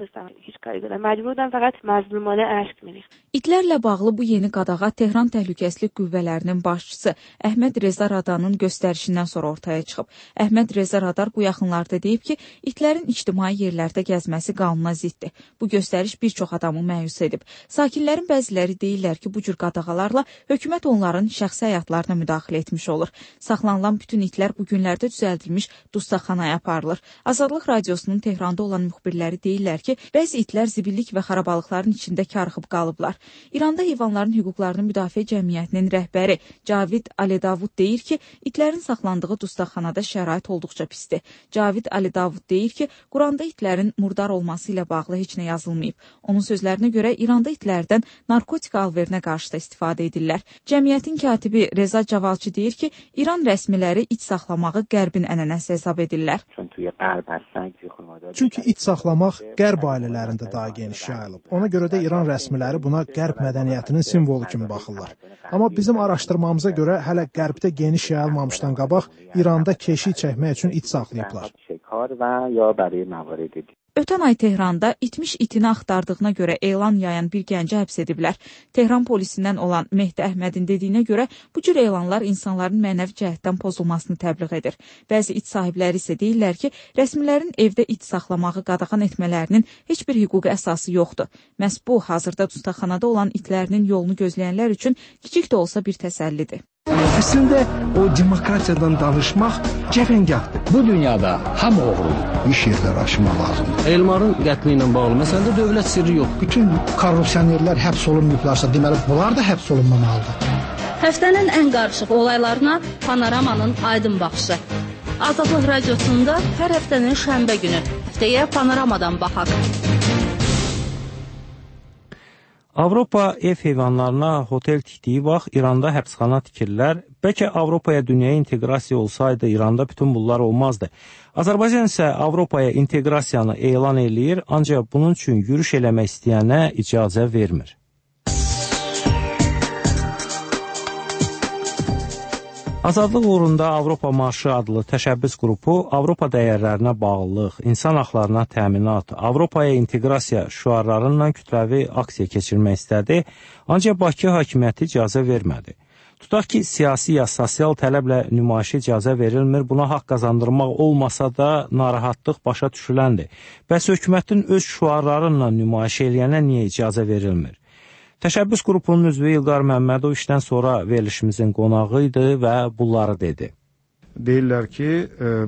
İtlərlə bağlı bu yeni qadağa Tehran Təhlükəsizlik Qüvvələrinin başçısı Əhməd Reza Radanın göstərişindən sonra ortaya çıxıb. Əhməd Reza Radar bu yaxınlarda deyib ki, itlərin ictimai yerlərdə gəzməsi qanuna ziddir. Bu göstəriş bir çox adamı məyus edib. Sakinlərin bəziləri deyirlər ki, bu cür qadağalarla hökumət onların şəxsi həyatlarına müdaxilə etmiş olur. Saxlanılan bütün itlər bu günlərdə düzəldilmiş dustaqxanaya aparılır. Azadlıq Radiosunun Tehranda olan müxbirləri deyirlər ki, bəzi itlər zibillik və xarabalıqların içində karxıb qalıblar. İranda heyvanların hüquqlarını müdafiə cəmiyyətinin rəhbəri Cavid Alidavud deyir ki, itlərin saxlandığı dustaqxanada şərait olduqca pisdir. Cavid Alidavud deyir ki, Quranda itlərin murdar olması ilə bağlı heç nə yazılmayıb. Onun sözlərinə görə İranda itlərdən narkotik alverinə qarşı da istifadə edirlər. Cəmiyyətin katibi Reza Cavalçı deyir ki, İran rəsmiləri it saxlamağı qərbin ənənəsi hesab edirlər. Çünki it saxlamaq qərb ailələrində daha geniş yayılıb. Ona görə də İran rəsmiləri buna qərb mədəniyyətinin simvolu kimi baxırlar. Amma bizim araşdırmamıza görə hələ qərbdə geniş yayılmamışdan qabaq İranda keşik çəkmək üçün it saxlayıblar. Ötən ay Tehranda itmiş itini axtardığına görə elan yayan bir gənci həbs ediblər. Tehran polisindən olan Mehdi Əhmədin dediyinə görə bu cür elanlar insanların mənəvi cəhətdən pozulmasını təbliğ edir. Bəzi it sahibləri isə deyirlər ki, rəsmilərin evdə it saxlamağı qadağan etmələrinin heç bir hüquqi əsası yoxdur. Məhz bu, hazırda dustaqxanada olan itlərinin yolunu gözləyənlər üçün kiçik də olsa bir təsəllidir. Əslində o demokratiyadan danışmaq cəfəngahdır. Bu dünyada hamı oğrudur. İş yerləri aşmaq lazımdır. Elmarın qətli ilə bağlı məsələdə dövlət sirri yox. Bütün korrupsionerlər həbs olunmayıblarsa, deməli bunlar da həbs olunmamalıdır. Həftənin ən qarışıq olaylarına Panoramanın aydın baxışı. Azadlıq Radiosunda hər həftənin şənbə günü həftəyə Panoramadan baxaq. Avropa ev heyvanlarına hotel tikdiyi vaxt İranda həbsxana tikirlər. Bəlkə Avropaya dünyaya inteqrasiya olsaydı İranda bütün bunlar olmazdı. Azərbaycan isə Avropaya inteqrasiyanı elan eləyir, ancaq bunun üçün yürüş eləmək istəyənə icazə vermir. Azadlıq uğrunda Avropa Marşı adlı təşəbbüs qrupu Avropa dəyərlərinə bağlılıq, insan haqlarına təminat, Avropaya inteqrasiya şüarlarından kütləvi aksiya keçirmək istədi, ancaq Bakı hakimiyyəti icazə vermədi. Tutaq ki, siyasi ya sosial tələblə nümayişə icazə verilmir, buna haqq qazandırmaq olmasa da narahatlıq başa düşüləndir. Bəs hökumətin öz şüarlarıyla nümayiş eləyənə niyə icazə verilmir? Təşəbbüs qrupunun üzvü İlqar Məmmədov işdən sonra verilişimizin qonağı idi və bunları dedi. Deyirlər ki, e,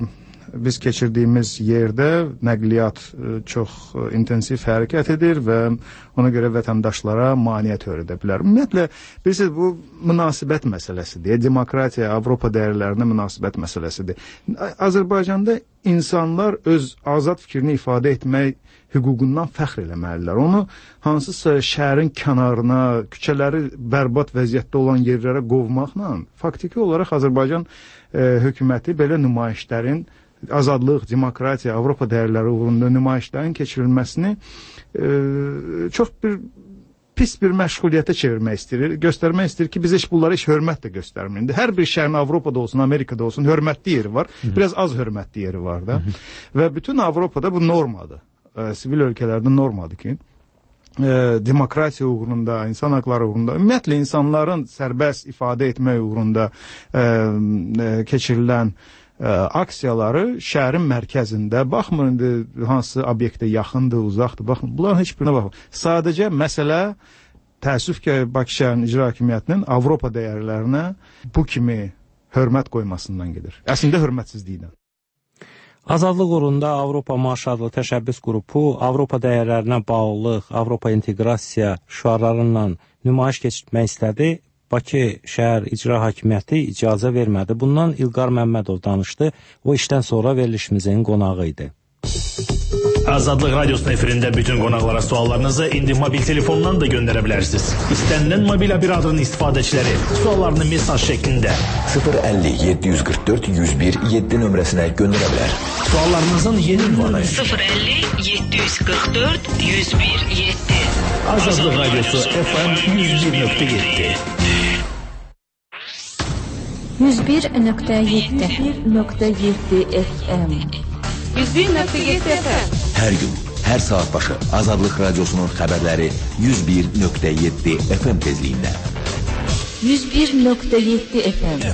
biz keçirdiyimiz yerdə nəqliyyat çox intensiv hərəkət edir və ona görə vətəndaşlara maneə törədə bilər. Ümumiyyətlə, bilirsiniz, bu münasibət məsələsidir. Demokratiya, Avropa dəyərlərinə münasibət məsələsidir. Azərbaycanda insanlar öz azad fikrini ifadə etmək hüququndan fəxr eləməlidirlər. Onu hansısa şəhərin kənarına, küçələri bərbad vəziyyətdə olan yerlərə qovmaqla faktiki olaraq Azərbaycan e, hökuməti belə nümayişlərin azadlıq, demokratiya, Avropa dəyərləri uğrunda nümayişlərin keçirilməsini e, çox bir pis bir məşğuliyyətə çevirmək istəyir. Göstərmək istəyir ki, biz heç bunları heç hörmətlə göstərməyik. Hər bir şəhərin Avropada olsun, Amerikada olsun, hörmətli yeri var. Biraz az hörmətli yeri var da. Və bütün Avropada bu normadır. E, sivil ölkələrdə normadır ki, e, demokratiya uğrunda, insan haqları uğrunda, ümumiyyətlə insanların sərbəst ifadə etmək uğrunda e, e, keçirilən e, aksiyaları şəhərin mərkəzində, baxmır indi hansı obyektə yaxındır, uzaqdır, baxmır, bunların heç birinə baxmır. Sadəcə məsələ təəssüf ki, Bakı şəhərinin icra hakimiyyətinin Avropa dəyərlərinə bu kimi hörmət qoymasından gedir. Əslində hörmətsizlikdən. Azadlıq uğrunda Avropa Marş adlı təşəbbüs qrupu Avropa dəyərlərinə bağlılıq, Avropa inteqrasiya şüarlarıyla nümayiş keçirmək istədi. Bakı şəhər icra hakimiyyəti icazə vermədi. Bundan İlqar Məmmədov danışdı. O işdən sonra verilişimizin qonağı idi. Azadlıq Radyosu'nun efirində bütün qonaqlara suallarınızı indi mobil telefondan da göndərə bilərsiniz. İstənilən mobil operatorun istifadəçiləri suallarını mesaj şəklində sıfır əlli yeddi yüz qırx dörd yüz bir yeddi nömrəsinə göndərə bilər. Suallarınızın yeni ünvanı sıfır əlli yeddi yüz qırx dörd yüz bir yeddi. Azadlıq Radyosu F M yüz bir nöqtə yeddi. yüz bir nöqtə yeddi nöqtə yeddi F M yüz bir nöqtə yeddi F M. Hər gün, hər saat başı Azadlıq Radyosu'nun xəbərləri yüz bir nöqtə yeddi F M tezliyində. yüz bir nöqtə yeddi F M.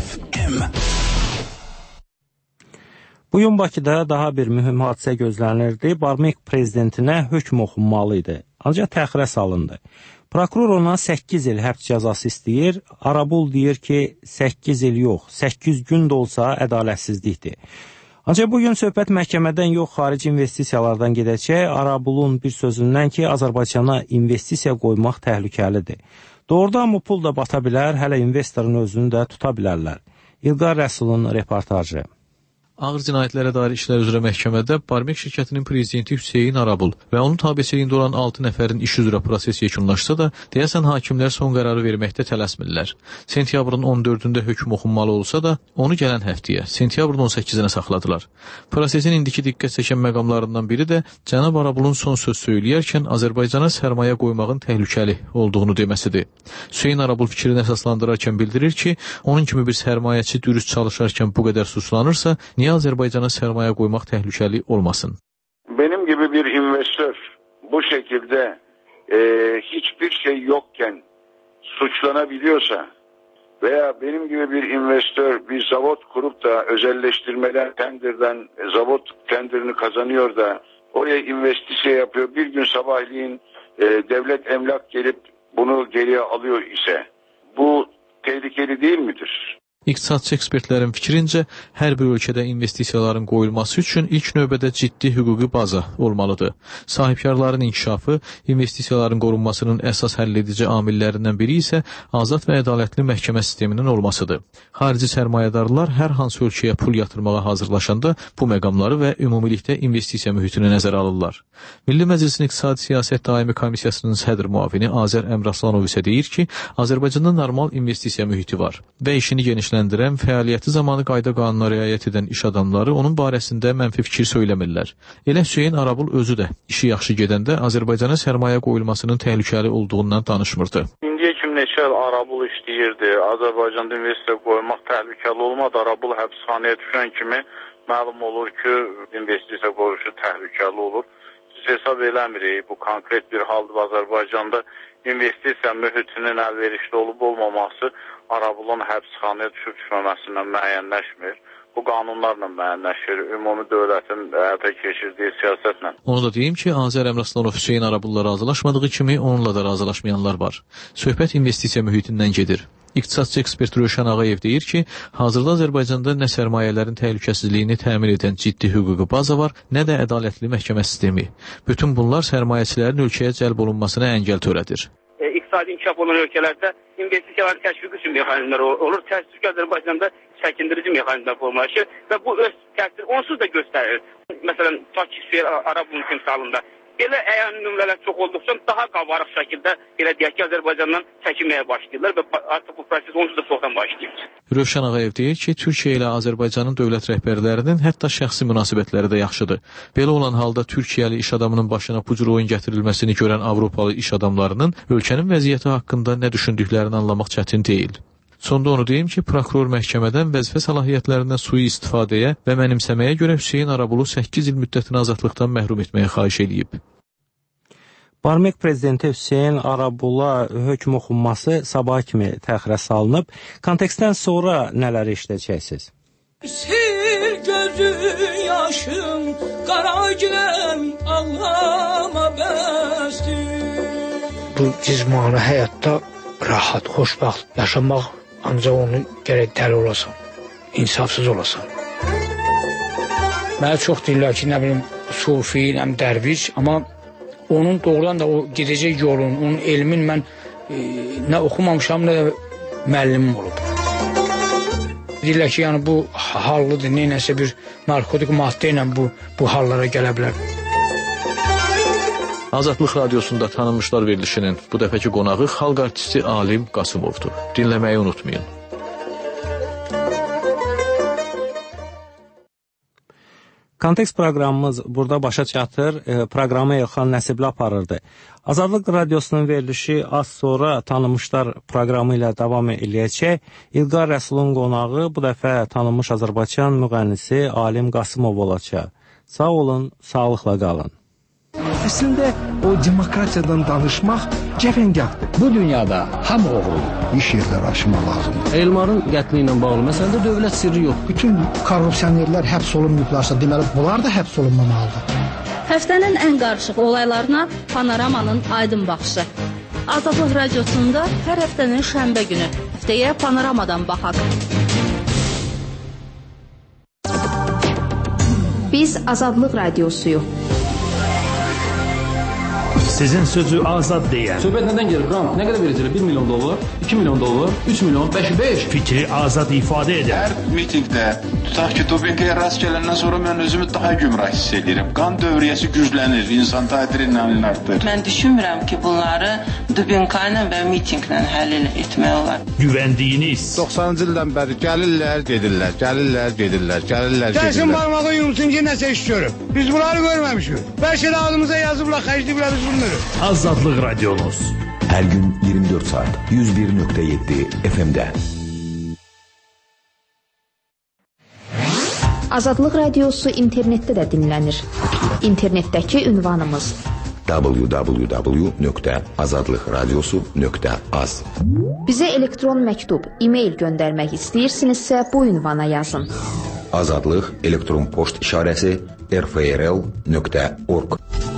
Bugün Bakıda daha bir mühüm hadisə gözlənilirdi. Barmik prezidentinə hökm oxunmalı idi. Ancaq təxirə salındı. Prokuror ona səkkiz il həbs cəzası istəyir. Arabul deyir ki, səkkiz il yox, səkkiz gün də olsa ədalətsizlikdir. Ancaq bugün söhbət məhkəmədən yox, xarici investisiyalardan gedəcək. Arabulun bir sözündən ki, Azərbaycana investisiya qoymaq təhlükəlidir. Doğrudan mı pul da bata bilər, hələ investorun özünü də tuta bilərlər. İlqar Rəsulun reportajı. Ağır cinayətlərə dair işlər üzrə məhkəmədə Barmik şirkətinin prezidenti Hüseyin Arabul və onun tabeçiliyində olan altı nəfərin iş üzrə proses yekunlaşsa da, deyəsən hakimlər son qərarı verməkdə tələsmirlər. Sentyabrın on dördündə hökm oxunmalı olsa da, onu gələn həftəyə, sentyabrın on səkkizinə saxladılar. Prosesin indiki diqqət çəkən məqamlarından biri də cənab Arabulun son söz söyləyərkən Azərbaycana sərmayə qoymağın təhlükəli olduğunu deməsidir. Hüseyin Arabul fikrini əsaslandırarkən bildirir ki, onun kimi bir sərmayəçi dürüst çalışarkən bu qədər suçlanırsa, niyə Azərbaycana sərmayə qoymaq təhlükəli olmasın? Benim gibi bir investör bu şekilde e, hiçbir şey yokken suçlanabiliyorsa veya benim gibi bir investör bir zavod kurup da özelleştirmeden tenderden zavod tenderini kazanıyor da oraya investisiye yapıyor. Bir gün sabahleyin e, devlet emlak gelip bunu geriye alıyor ise bu tehlikeli değil midir? İqtisadçı ekspertlərin fikrincə, hər bir ölkədə investisiyaların qoyulması üçün ilk növbədə ciddi hüquqi baza olmalıdır. Sahibkarların inkişafı, investisiyaların qorunmasının əsas həll edici amillərindən biri isə azad və ədalətli məhkəmə sisteminin olmasıdır. Xarici sərmayədarlar hər hansı ölkəyə pul yatırmağa hazırlaşanda bu məqamları və ümumilikdə investisiya mühitini nəzərə alırlar. Milli Məclisin İqtisadi Siyasət Daimi Komissiyasının sədr müavini Azər Əmraslanov isə deyir ki, Azərbaycanda normal investisiya mühiti var və işini genişləndirən, fəaliyyəti zamanı qayda qanuna riayət edən iş adamları onun barəsində mənfi fikir söyləmirlər. Elə Hüseyin Arabul özü də işi yaxşı gedəndə Azərbaycana sərmayə qoyulmasının təhlükəli olduğundan danışmırdı. İndiyə kimi neçə il Arabul işləyirdi. Azərbaycanda investisiya qoymaq təhlükəli olmadı. Arabul həbsxanaya düşən kimi məlum olur ki, investisiya qoyuşu təhlükəli olur. Siz hesab eləmirik, bu konkret bir haldır. Azərbaycanda investisiya mühitinin əlverişli olub olmaması Arabulun həbsxanaya düşüb düşməməsindən müəyyənləşmir. Bu qanunlarla müəyyənləşir, ümumi dövlətin həyata keçirdiyi siyasətlə. Onu da deyim ki, Azər Əmraslanov Hüseyin Arabulla razılaşmadığı kimi onunla da razılaşmayanlar var. Söhbət investisiya mühitindən gedir. İqtisadçı ekspert Rövşən Ağayev deyir ki, hazırda Azərbaycanda nə sərmayələrin təhlükəsizliyini təmin edən ciddi hüquqi baza var, nə də ədalətli məhkəmə sistemi. Bütün bunlar sərmayəçilərin ölkəyə cəlb olunmasına əngəl törədir. İqtisadi inkişaf olan ölkələrdə investisiyaların təşviqi üçün mexanizmlər olur. Təəssüf ki, Azərbaycanda çəkindirici mexanizmlər formalaşır və bu öz təsiri onsuz da göstərir. Məsələn, Pakistan, Arabun timsalında. Belə əyan nümunələr çox olduqca daha qabarıq şəkildə belə deyək ki, Azərbaycandan çəkinməyə başlayırlar və artıq bu proses onsuz da çoxdan başlayır. Rövşən Ağayev deyir ki, Türkiyə ilə Azərbaycanın dövlət rəhbərlərinin hətta şəxsi münasibətləri də yaxşıdır. Belə olan halda Türkiyəli iş adamının başına bu cür oyun gətirilməsini görən Avropalı iş adamlarının ölkənin vəziyyəti haqqında nə düşündüklərini anlamaq çətin deyil. Sonda onu deyim ki, prokuror məhkəmədən vəzifə səlahiyyətlərindən sui-istifadəyə və mənimsəməyə görə Hüseyn Arabulu səkkiz il müddətinə azadlıqdan məhrum etməyə xahiş edib. Barmaq prezidenti Hüseyn Arabula hökm oxunması sabah kimi təxirə salınıb. Kontekstdən sonra nələri işləyəcəksiniz? Sil gözün yaşın, qara giləm ağlama bəsdir. Bu cizmani həyatda rahat, xoşbaxt yaşamaq ancaq onu gərək dəli olasan, insafsız olasan. Mənə çox deyirlər ki, nə bilim, sufi, həm dərviş, amma onun doğrudan da o gedəcək yolun, onun elmin mən e, nə oxumamışam, nə də müəllimim olub. Deyirlər ki, yəni bu hallıdır, neynəsə bir narkotik maddə ilə bu, bu hallara gələ bilər. Azadlıq Radiosunda tanınmışlar verilişinin bu dəfəki qonağı xalq artisti Alim Qasımovdur. Dinləməyi unutmayın. Kontekst proqramımız burada başa çatır. E, proqramı Elxan Nəsibli aparırdı. Azadlıq Radiosunun verilişi az sonra tanınmışlar proqramı ilə davam eləyəcək. İlqar Rəsulun qonağı bu dəfə tanınmış Azərbaycan müğənnisi Alim Qasımov olacaq. Sağ olun, sağlıqla qalın. Əslində o demokratiyadan danışmaq cəfəngahdır. Bu dünyada hamı oğru iş yerləri açmaq lazımdır. Elmarın qətli ilə bağlı məsələdə dövlət sirri yox. Bütün korrupsionerlər həbs olunmayıblarsa, deməli bunlar da həbs olunmamalıdır. Həftənin ən qarışıq olaylarına Panoramanın aydın baxışı. Azadlıq Radiosunda hər həftənin şənbə günü. Həftəyə Panoramadan baxaq. Biz Azadlıq Radiosuyuq. Sizin sözü azad deyən. Söhbət nədən gelir? Qram, nə qədər verəcəklər? bir milyon dollar, iki milyon dollar, üç milyon, beş, beş. Fikri azad ifadə edən. Hər mitingdə, tutaq ki, dopinqaya rast gələndən sonra mən özümü daha gümrah hiss edirəm. Qan dövriyyəsi güclənir, insan adrenalin artır. Mən düşünmürəm ki, bunları dopinqa ilə və mitinqlə həll etmək olar. Güvəndiyiniz. doxsanıncı ildən bəri gəlirlər, gedirlər, gəlirlər, gedirlər, gəlirlər, gedirlər. Gəlsin barmağı yumsun ki, nəsə iş görüb. Biz bunları görməmişik. Bəlkə də adımıza yazıblar, xərcliyiblər biz bunları. Azadlıq Radiomuz. Hər gün iyirmi dörd saat yüz bir nöqtə yeddi F M-də. Azadlıq Radiosu internetdə də dinlənir. İnternetdəki ünvanımız w w w nöqtə azadlıq radiosu nöqtə az. Bizə elektron məktub, e-mail göndərmək istəyirsinizsə bu ünvana yazın. Azadlıq elektron poçt işarəsi r f r l nöqtə org.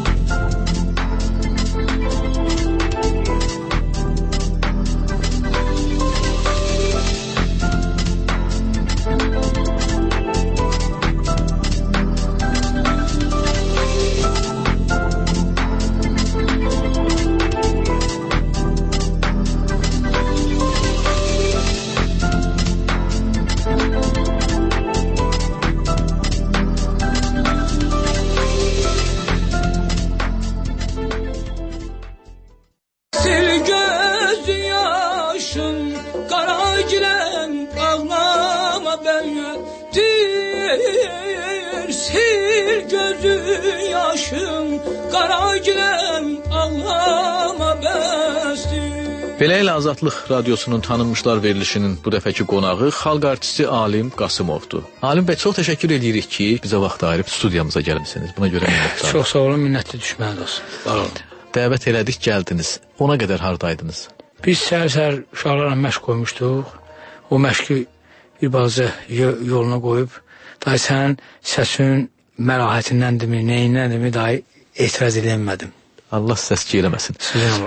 Belə ilə Azadlıq Radiosunun tanınmışlar verilişinin bu dəfəki qonağı xalq artisti Alim Qasımovdur. Alim bəy, çox təşəkkür edirik ki, bizə vaxt ayırıb studiyamıza gəlmisiniz. Buna görə minnətdarıq. Çox sağ olun, minnətli düşməli olsun. Sağ olun. Dəvət elədik, gəldiniz. Ona qədər hardaydınız? Biz səhər-səhər uşaqlarla məşq qoymuşduq. O məşqi bir balaca yoluna qoyub, dayı sənin səsin məlahətindəndirmi, neyindəndirmi, dayı etiraz edəmədim. Allah səs ki eləməsin. Sizin Allahım.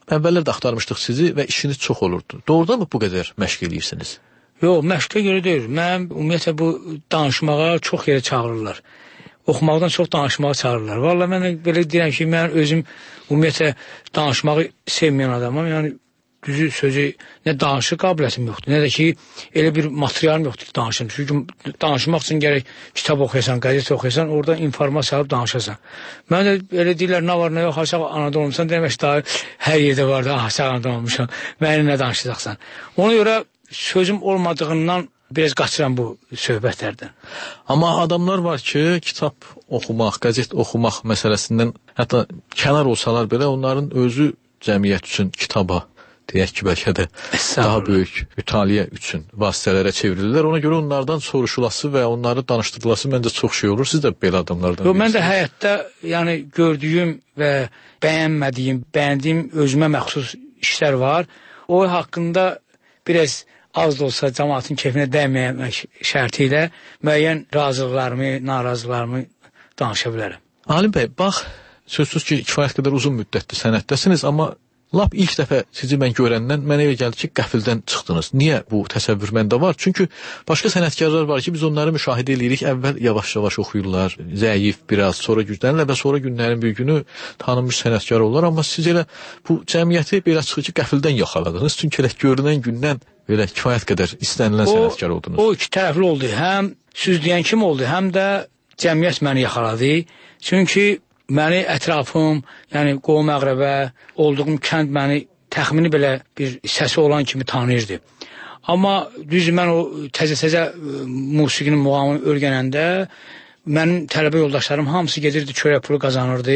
əvvəllər də axtarmışdıq sizi və işiniz çox olurdu. Doğrudan mı bu qədər məşq edirsiniz? Yox, məşqə görə deyil. Mən ümumiyyətlə bu danışmağa çox yerə çağırırlar. Oxumaqdan çox danışmağa çağırırlar. Vallahi mən belə deyirəm ki, mən özüm ümumiyyətlə danışmağı sevməyən adamam. Yəni düzü sözü nə danışıq qabiliyyətim yoxdur, nə də ki elə bir materialım yoxdur danışım. Çünki danışmaq üçün gərək kitab oxuyasan, qəzet oxuyasan, orada informasiya alıb danışasan. Mən də elə deyirlər, nə var, nə yox, aşağı anada olmuşsan, demək daha hər yerdə var da, aşağı anada olmuşam, mənə nə danışacaqsan. Ona görə sözüm olmadığından biraz qaçıram bu söhbətlərdən. Amma adamlar var ki, kitab oxumaq, qəzet oxumaq məsələsindən hətta kənar olsalar belə onların özü cəmiyyət üçün kitaba, deyək ki, bəlkə də daha böyük mütaliə üçün vasitələrə çevrilirlər. Ona görə onlardan soruşulası və onları danışdırılası məncə çox şey olur. Siz də belə adamlardan Yo, mən də həyatda yəni gördüyüm və bəyənmədiyim, bəyəndiyim özümə məxsus işlər var. O haqqında biraz az da olsa cəmaatın kefinə dəyməmək şərti ilə müəyyən razılıqlarımı, narazılıqlarımı danışa bilərəm. Alim bəy, bax, sözsüz ki, kifayət qədər uzun müddətdir sənətdəsiniz, amma lap ilk dəfə sizi mən görəndən mənə elə gəldi ki, qəfildən çıxdınız. Niyə bu təsəvvür məndə var? Çünki başqa sənətkarlar var ki, biz onları müşahidə edirik, əvvəl yavaş-yavaş oxuyurlar, zəif biraz, sonra güclənirlər və sonra günlərin bir günü tanınmış sənətkar olurlar. Amma siz elə bu cəmiyyəti belə çıxır ki, qəfildən yaxaladınız. Çünki elə görünən gündən belə kifayət qədər istənilən o, sənətkar oldunuz. O iki tərəfli oldu. Həm süz deyən kim oldu, həm də cəmiyyət məni yaxaladı. Çünki məni ətrafım, yəni qovum əqrəbə, olduğum kənd məni təxmini belə bir səsi olan kimi tanıyırdı. Amma düz mən o təzə-təzə musiqinin muğamını öyrənəndə mənim tələbə yoldaşlarım hamısı gedirdi, çörək pulu qazanırdı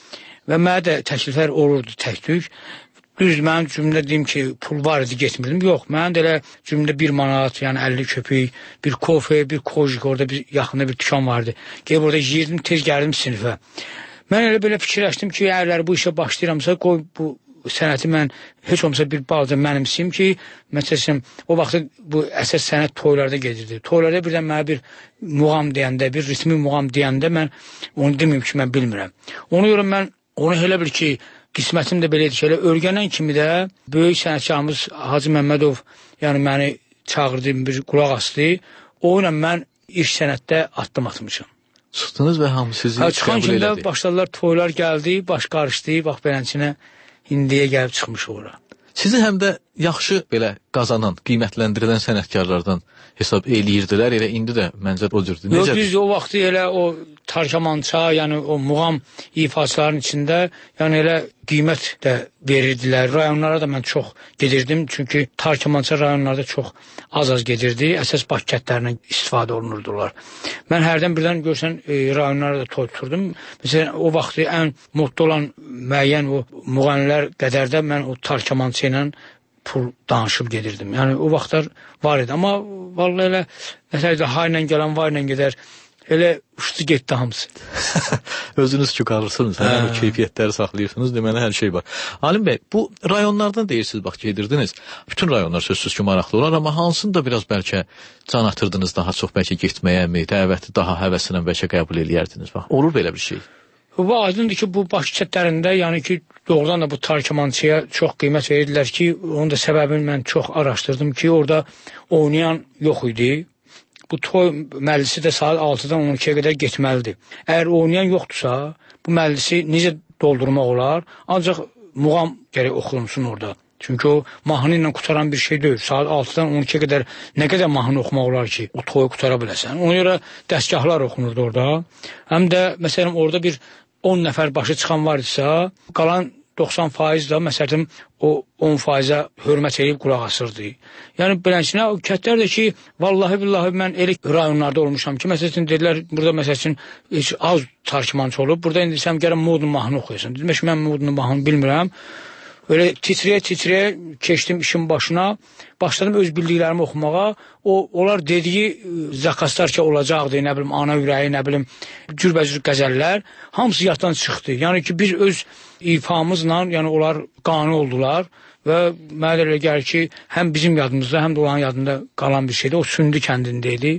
və mənə də təkliflər olurdu tək-tük. Düz mən cümlə deyim ki, pul var idi, getmirdim. Yox, mən də elə cümlə bir manat, yəni əlli köpük, bir kofe, bir kojik, orada bir yaxında bir dükan vardı. Gəlib orada yiyirdim, tez gəldim sinifə. Mən elə belə fikirləşdim ki, əgər bu işə başlayıramsa, qoy bu sənəti mən heç olmasa bir balaca mənimsiyim ki, məsələn, o vaxtda bu əsas sənət toylarda gedirdi. Toylarda birdən mənə bir muğam deyəndə, bir ritmi muğam deyəndə mən onu deməyim ki, mən bilmirəm. Ona görə mən onu elə bil ki, qismətim də belə idi ki, elə öyrənən kimi də böyük sənətkarımız Hacı Məmmədov, yəni məni çağırdı, bir qulaq asdı. O ilə mən iş sənətdə addım atmışam. Çıxdınız və hamı sizi ha, qəbul elədi. Çıxan kimi başladılar, toylar gəldi, baş qarışdı, bax belənçinə indiyə gəlib çıxmış ora. Sizi həm də yaxşı belə qazanan, qiymətləndirilən sənətkarlardan hesab eləyirdilər, elə indi də məncə o cürdür. Yox, biz o vaxtı elə o tarkamança, yəni o muğam ifaçıların içində, yəni elə qiymət də verirdilər. Rayonlara da mən çox gedirdim, çünki tarkamança rayonlarda çox az-az gedirdi, əsas Bakı kəndlərindən istifadə olunurdular. Mən hərdən birdən görsən e, rayonlara da toy tuturdum. Məsələn, o vaxtı ən modda olan müəyyən o müğənnilər qədər də mən o tarkamança ilə pul danışıb gedirdim. Yəni o vaxtlar var idi, amma vallahi elə məsələn ha ilə gələn var ilə gedər. Elə uçdu getdi hamısı. Özünüz çıkarırsınız, hə, bu keyfiyyətləri saxlayırsınız, deməli hər şey var. Alim bəy, bu rayonlardan deyirsiniz, bax gedirdiniz. Bütün rayonlar sözsüz ki maraqlı olar, amma hansında biraz bəlkə can atırdınız daha çox, bəlkə getməyə mi, dəvəti daha həvəsinə bəlkə qəbul eləyərdiniz. Bax, olur belə bir şey. Bu aydındır ki, bu Bakı kəndlərində, yəni ki, doğrudan da bu tarkamançıya çox qiymət verirdilər ki, onun da səbəbini mən çox araşdırdım ki, orada oynayan yox idi. Bu toy məclisi də saat altıdan on ikiyə qədər getməlidir. Əgər oynayan yoxdursa, bu məclisi necə doldurmaq olar? Ancaq muğam gərək oxunsun orada. Çünki o mahnı ilə qutaran bir şey deyil. Saat altıdan on ikiyə qədər nə qədər mahnı oxumaq olar ki, o toyu qutara biləsən. Ona görə dəstgahlar oxunurdu orada. Həm də məsələn orada bir on nəfər başı çıxan var idisə, qalan doxsan faiz da məsələn o on faizə hörmət edib qulaq asırdı. Yəni belənçinə o kətlər də ki, vallahi billahi mən elə rayonlarda olmuşam ki, məsələn dedilər burada məsələn heç az tarkimançı olub, burada indi sən gələn modun mahnı oxuyasan. Demək ki, mən modun mahnı bilmirəm. Öyle titrəyə-titrəyə keçdim işin başına, başladım öz bildiklərimi oxumağa. O, onlar dediyi zakazlar ki olacaqdı, nə bilim, ana ürəyi, nə bilim, cürbəcür qəzəllər, hamısı yaddan çıxdı. Yəni ki, biz öz ifamızla, yəni onlar qane oldular və mənə elə gəlir ki, həm bizim yadımızda, həm də onların yadında qalan bir şeydir. O Sündü kəndində idi.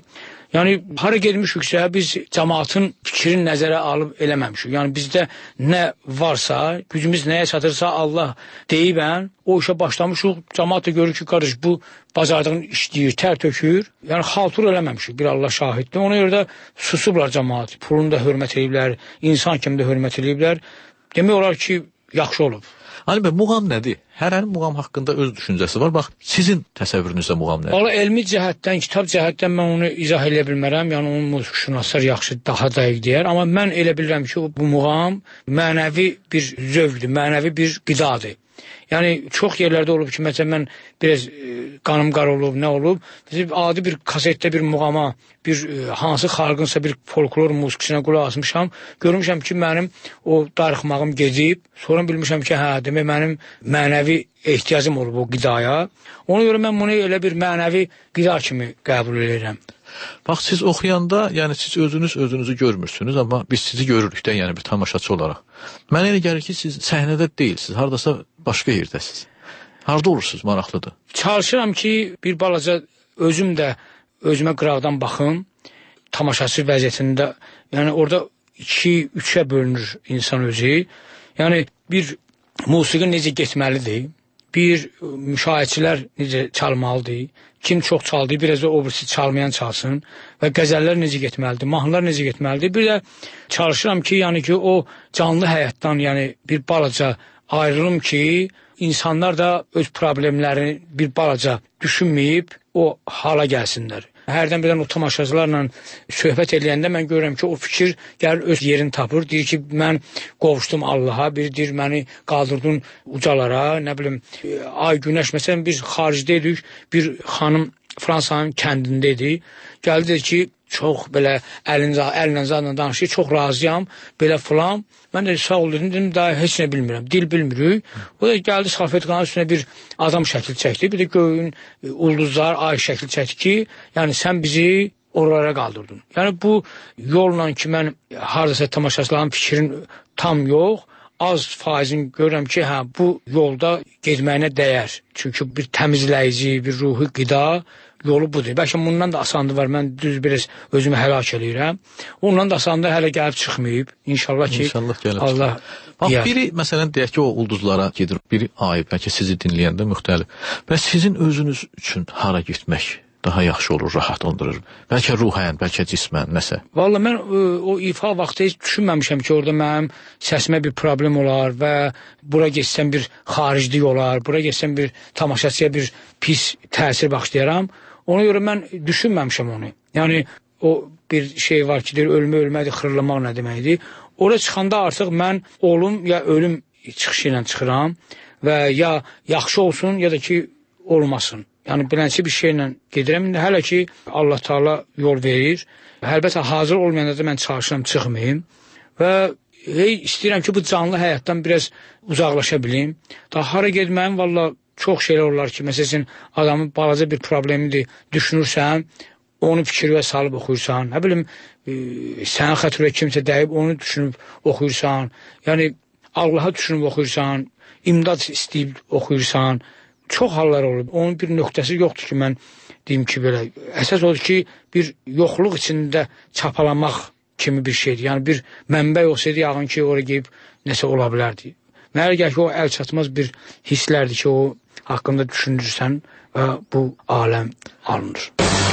Yəni, hara gedmişiksə, biz cəmaatın fikrini nəzərə alıb eləməmişik. Yəni, bizdə nə varsa, gücümüz nəyə çatırsa Allah deyibən, o işə başlamışıq. Cəmaat da görür ki, qarış, bu bacardığın işləyir, tər tökür. Yəni, xaltur eləməmişik, bir Allah şahiddir. Ona görə də susublar cəmaat. Pulunu da hörmət ediblər, insan kimi də hörmət ediblər. Demək olar ki, yaxşı olub. Ali bəy, muğam nədir? Hərənin muğam haqqında öz düşüncəsi var. Bax, sizin təsəvvürünüzdə muğam nədir? Valla elmi cəhətdən, kitab cəhətdən mən onu izah edə bilmərəm. Yəni, onun musiqişünaslar yaxşı, daha dəqiq deyər. Amma mən elə bilirəm ki, bu muğam mənəvi bir zövqdür, mənəvi bir qidadır. Yəni, çox yerlərdə olub ki, məsələn, mən biraz e, qanım qar olub, nə olub? Bizim adi bir kasetdə bir muğama, bir e, hansı xalqınsa bir folklor musiqisinə qulaq asmışam. Görmüşəm ki, mənim o darıxmağım gedib. Sonra bilmişəm ki, hə, demək, mənim mənəvi ehtiyacım olub o qidaya. Ona görə mən bunu elə bir mənəvi qida kimi qəbul edirəm. Bax, siz oxuyanda, yəni siz özünüz özünüzü görmürsünüz, amma biz sizi görürük də, yəni bir tamaşaçı olaraq. Mənə elə gəlir ki, siz səhnədə deyilsiniz, haradasa başqa yerdəsiniz. Harada olursunuz, maraqlıdır. Çalışıram ki, bir balaca özüm də özümə qıraqdan baxım, tamaşaçı vəziyyətində, yəni orada iki, üçə bölünür insan özü. Yəni, bir musiqi necə getməlidir, bir müşahidçilər necə çalmalıdır, kim çox çaldığı, biraz da o birisi çalmayan çalsın və qəzəllər necə getməlidir, mahnılar necə getməlidir. Bir də çalışıram ki, yəni ki, o canlı həyatdan, yəni bir balaca ayrılım ki, insanlar da öz problemlərini bir balaca düşünməyib o hala gəlsinlər. Hərdən birdən o tamaşaçılarla söhbət eləyəndə mən görürəm ki, o fikir gəlir öz yerini tapır. Deyir ki, mən qovuşdum Allaha, biri deyir, məni qaldırdın ucalara, nə bilim, ay günəş. Məsələn, biz xaricdə idik, bir xanım Fransanın kəndində idi. Gəldi dedi ki, çox belə əlinlə zadla danışır, çox razıyam, belə filan. Mən də sağ ol dedim, dedim, daha heç nə bilmirəm, dil bilmirik. O da gəldi salfetkanın üstünə bir adam şəkil çəkdi, bir də göyün ulduzlar, ay şəkil çəkdi ki, yəni sən bizi oralara qaldırdın. Yəni bu yolla ki, mən haradasa tamaşaçıların fikrin tam yox, az faizin görürəm ki, hə, bu yolda getməyinə dəyər. Çünki bir təmizləyici, bir ruhi qida yolu budur. Bəlkə bundan da asandı var, mən düz biraz özümü həlak eləyirəm. Ondan da asandı hələ gəlib çıxmayıb. İnşallah ki, İnşallah gəlib Allah Bax, deyər. biri, məsələn, deyək ki, o ulduzlara gedir, biri ay, bəlkə sizi dinləyəndə müxtəlif. Və sizin özünüz üçün hara getmək daha yaxşı olur, rahat ondurur. Bəlkə ruhən, bəlkə cismən, nəsə. Valla mən o, o ifa vaxtı heç düşünməmişəm ki, orada mənim səsimə bir problem olar və bura geçsəm bir xariclik olar, bura geçsəm bir tamaşaçıya bir pis təsir başlayaram. Ona görə mən düşünməmişəm onu. Yəni, o bir şey var ki, deyir, ölmə ölmədir, xırlamaq nə deməkdir. Oraya çıxanda artıq mən olum ya ölüm çıxışı ilə çıxıram və ya yaxşı olsun, ya da ki, olmasın. Yəni, bilənçi bir şeylə gedirəm. İndi hələ ki, Allah Teala yol verir. Əlbəttə, hazır olmayanda da mən çalışıram, çıxmayayım. Və hey, istəyirəm ki, bu canlı həyatdan biraz uzaqlaşa bilim. Daha hara gedməyim, valla, çox şeylər olar ki, məsələn, adamın balaca bir problemidir, düşünürsən, onu fikirə salıb oxuyursan, nə bilim, e, sənin xətrə kimsə dəyib, onu düşünüb oxuyursan, yəni, Allaha düşünüb oxuyursan, imdad istəyib oxuyursan, çox hallar olub. Onun bir nöqtəsi yoxdur ki, mən deyim ki, belə, əsas odur ki, bir yoxluq içində çapalamaq kimi bir şeydir. Yəni, bir mənbə olsaydı, yağın ki, oraya geyib nəsə ola bilərdi. Mənə gəl ki, o əl çatmaz bir hisslərdir ki, o haqqında düşünürsən və bu aləm alınır.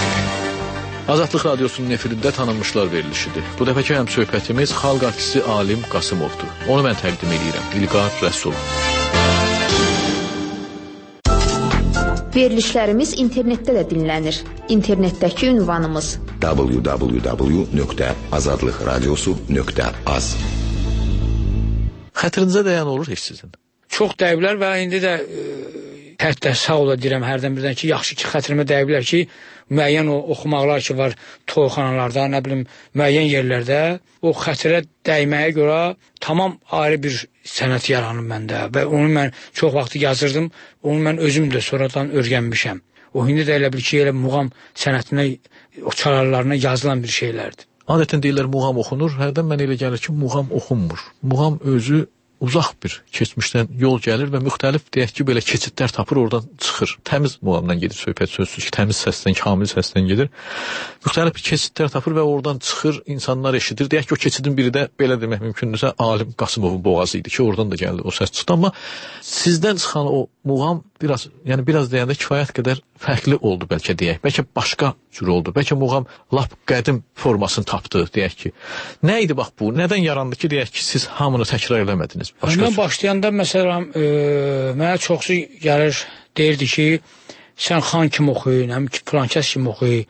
Azadlıq Radiosunun efirində tanınmışlar verilişidir. Bu dəfəki həm söhbətimiz xalq artisti Alim Qasımovdur. Onu mən təqdim edirəm. İlqar Rəsul. Verilişlərimiz internetdə də dinlənir. İnternetdəki ünvanımız w w w nöqtə azadlıq radiosu nöqtə az. Xətrinizə dəyən olur heç sizin? Çox dəyiblər və indi də e, hətta sağ ola deyirəm hərdən birdən ki, yaxşı ki, xətrimə dəyiblər ki, müəyyən o oxumaqlar ki var toyxanalarda, nə bilim, müəyyən yerlərdə o xətrə dəyməyə görə tamam ayrı bir sənət yaranır məndə və onu mən çox vaxt yazırdım, onu mən özüm də sonradan öyrənmişəm. O hindi də elə bir ki, elə muğam sənətinə, o çalarlarına yazılan bir şeylərdir. Adətən deyirlər, muğam oxunur, hərdən mən elə gəlir ki, muğam oxunmur. Muğam özü uzaq bir keçmişdən yol gəlir və müxtəlif deyək ki, belə keçidlər tapır, oradan çıxır. Təmiz muğamdan gedir söhbət, sözsüz ki, təmiz səsdən, kamil səsdən gedir. Müxtəlif bir keçidlər tapır və oradan çıxır, insanlar eşidir. Deyək ki, o keçidin biri də belə demək mümkündürsə Alim Qasımovun boğazı idi ki, oradan da gəldi o səs çıxdı. Amma sizdən çıxan o muğam biraz, yəni biraz deyəndə kifayət qədər fərqli oldu bəlkə deyək. Bəlkə başqa cür oldu. Bəlkə muğam lap qədim formasını tapdı deyək ki. Nə idi bax bu? Nədən yarandı ki, deyək ki, siz hamını təkrar eləmədiniz? Başqa mən başlayanda məsələn e, mənə çoxsu gəlir, deyirdi ki, sən xan kimi oxuyun, həm ki, filankəs kimi oxuyun.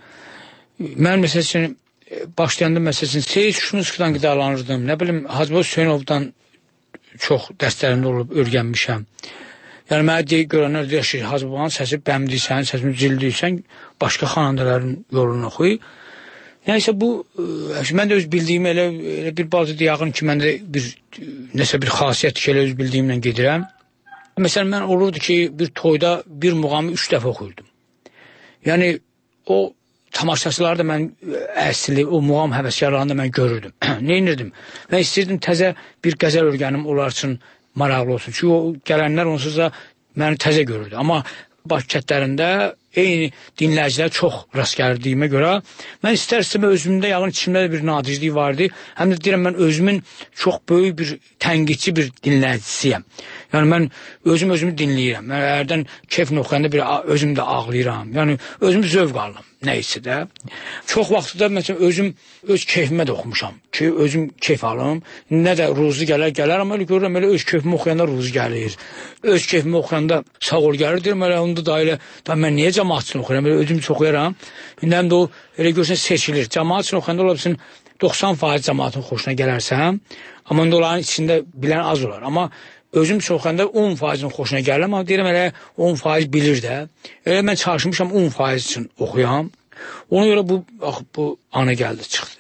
Mən məsəl üçün başlayanda məsəl üçün Seyid Şunuskudan qidalanırdım. Nə bilim, Hacıboz Hüseynovdan çox dərslərində olub öyrənmişəm. Yəni mənə deyir, görənlər deyir ki, Hacıbozun səsi bəmdirsən, səsini cildiysən, başqa xanəndələrin yolunu oxuy. Nəysə bu, mən də öz bildiyim elə, elə bir bazı deyağın ki, mən də bir, nəsə bir xasiyyət ki, elə öz bildiyimlə gedirəm. Məsələn, mən olurdu ki, bir toyda bir muğamı üç dəfə oxuyurdum. Yəni, o tamaşaçıları da mən əsli, o muğam həvəskarlarını da mən görürdüm. Nə inirdim? Mən istəyirdim təzə bir qəzəl örgənim onlar üçün maraqlı olsun. Çünki o gələnlər onsuz da məni təzə görürdü. Amma baş kətlərində eyni dinləyicilər çox rast gəldiyimə görə mən istər-istəmə özümdə yağın içimdə bir nadirlik vardı. Həm də deyirəm, mən özümün çox böyük bir tənqidçi bir dinləyicisiyəm. Yəni mən özüm özümü dinləyirəm. Mən hərdən keyf oxuyanda bir özüm də ağlayıram. Yəni özümü zövq alıram. Nəysə də. Çox vaxtda məsələn özüm öz keyfimə də oxumuşam ki, özüm keyf alım. Nə də ruzu gələr, gələr, amma elə görürəm, elə öz keyfimə oxuyanda ruzu gəlir. Öz keyfimə oxuyanda sağ ol gəlir, deyirəm, elə onda da elə, da mən niyə cəmaat üçün oxuyuram, elə özüm çox oxuyuram. İndi həm də o, elə görsən seçilir. Cəmaat üçün oxuyanda ola bilsin doxsan faiz cəmaatın xoşuna gələrsən, amma indi onların içində bilən az olar. Amma özüm üçün oxuyanda on faizin xoşuna gəlir, amma deyirəm, elə on faiz bilir də. Elə mən çalışmışam on faiz üçün oxuyam. Ona görə bu, bax, bu ana gəldi, çıxdı.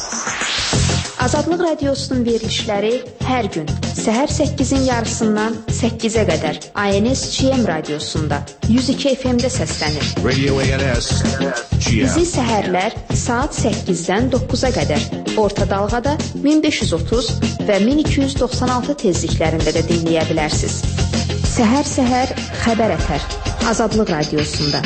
Azadlıq Radiosunun verilişləri hər gün səhər səkkizin yarısından səkkizə qədər A N S G M radiosunda yüz iki F M-də səslənir. Radio A N S G M. Bizi səhərlər saat səkkizdən doqquza qədər orta dalğada min beş yüz otuz və min iki yüz doxsan altı tezliklərində də dinləyə bilərsiniz. Səhər-səhər xəbər ətər Azadlıq Radiosunda.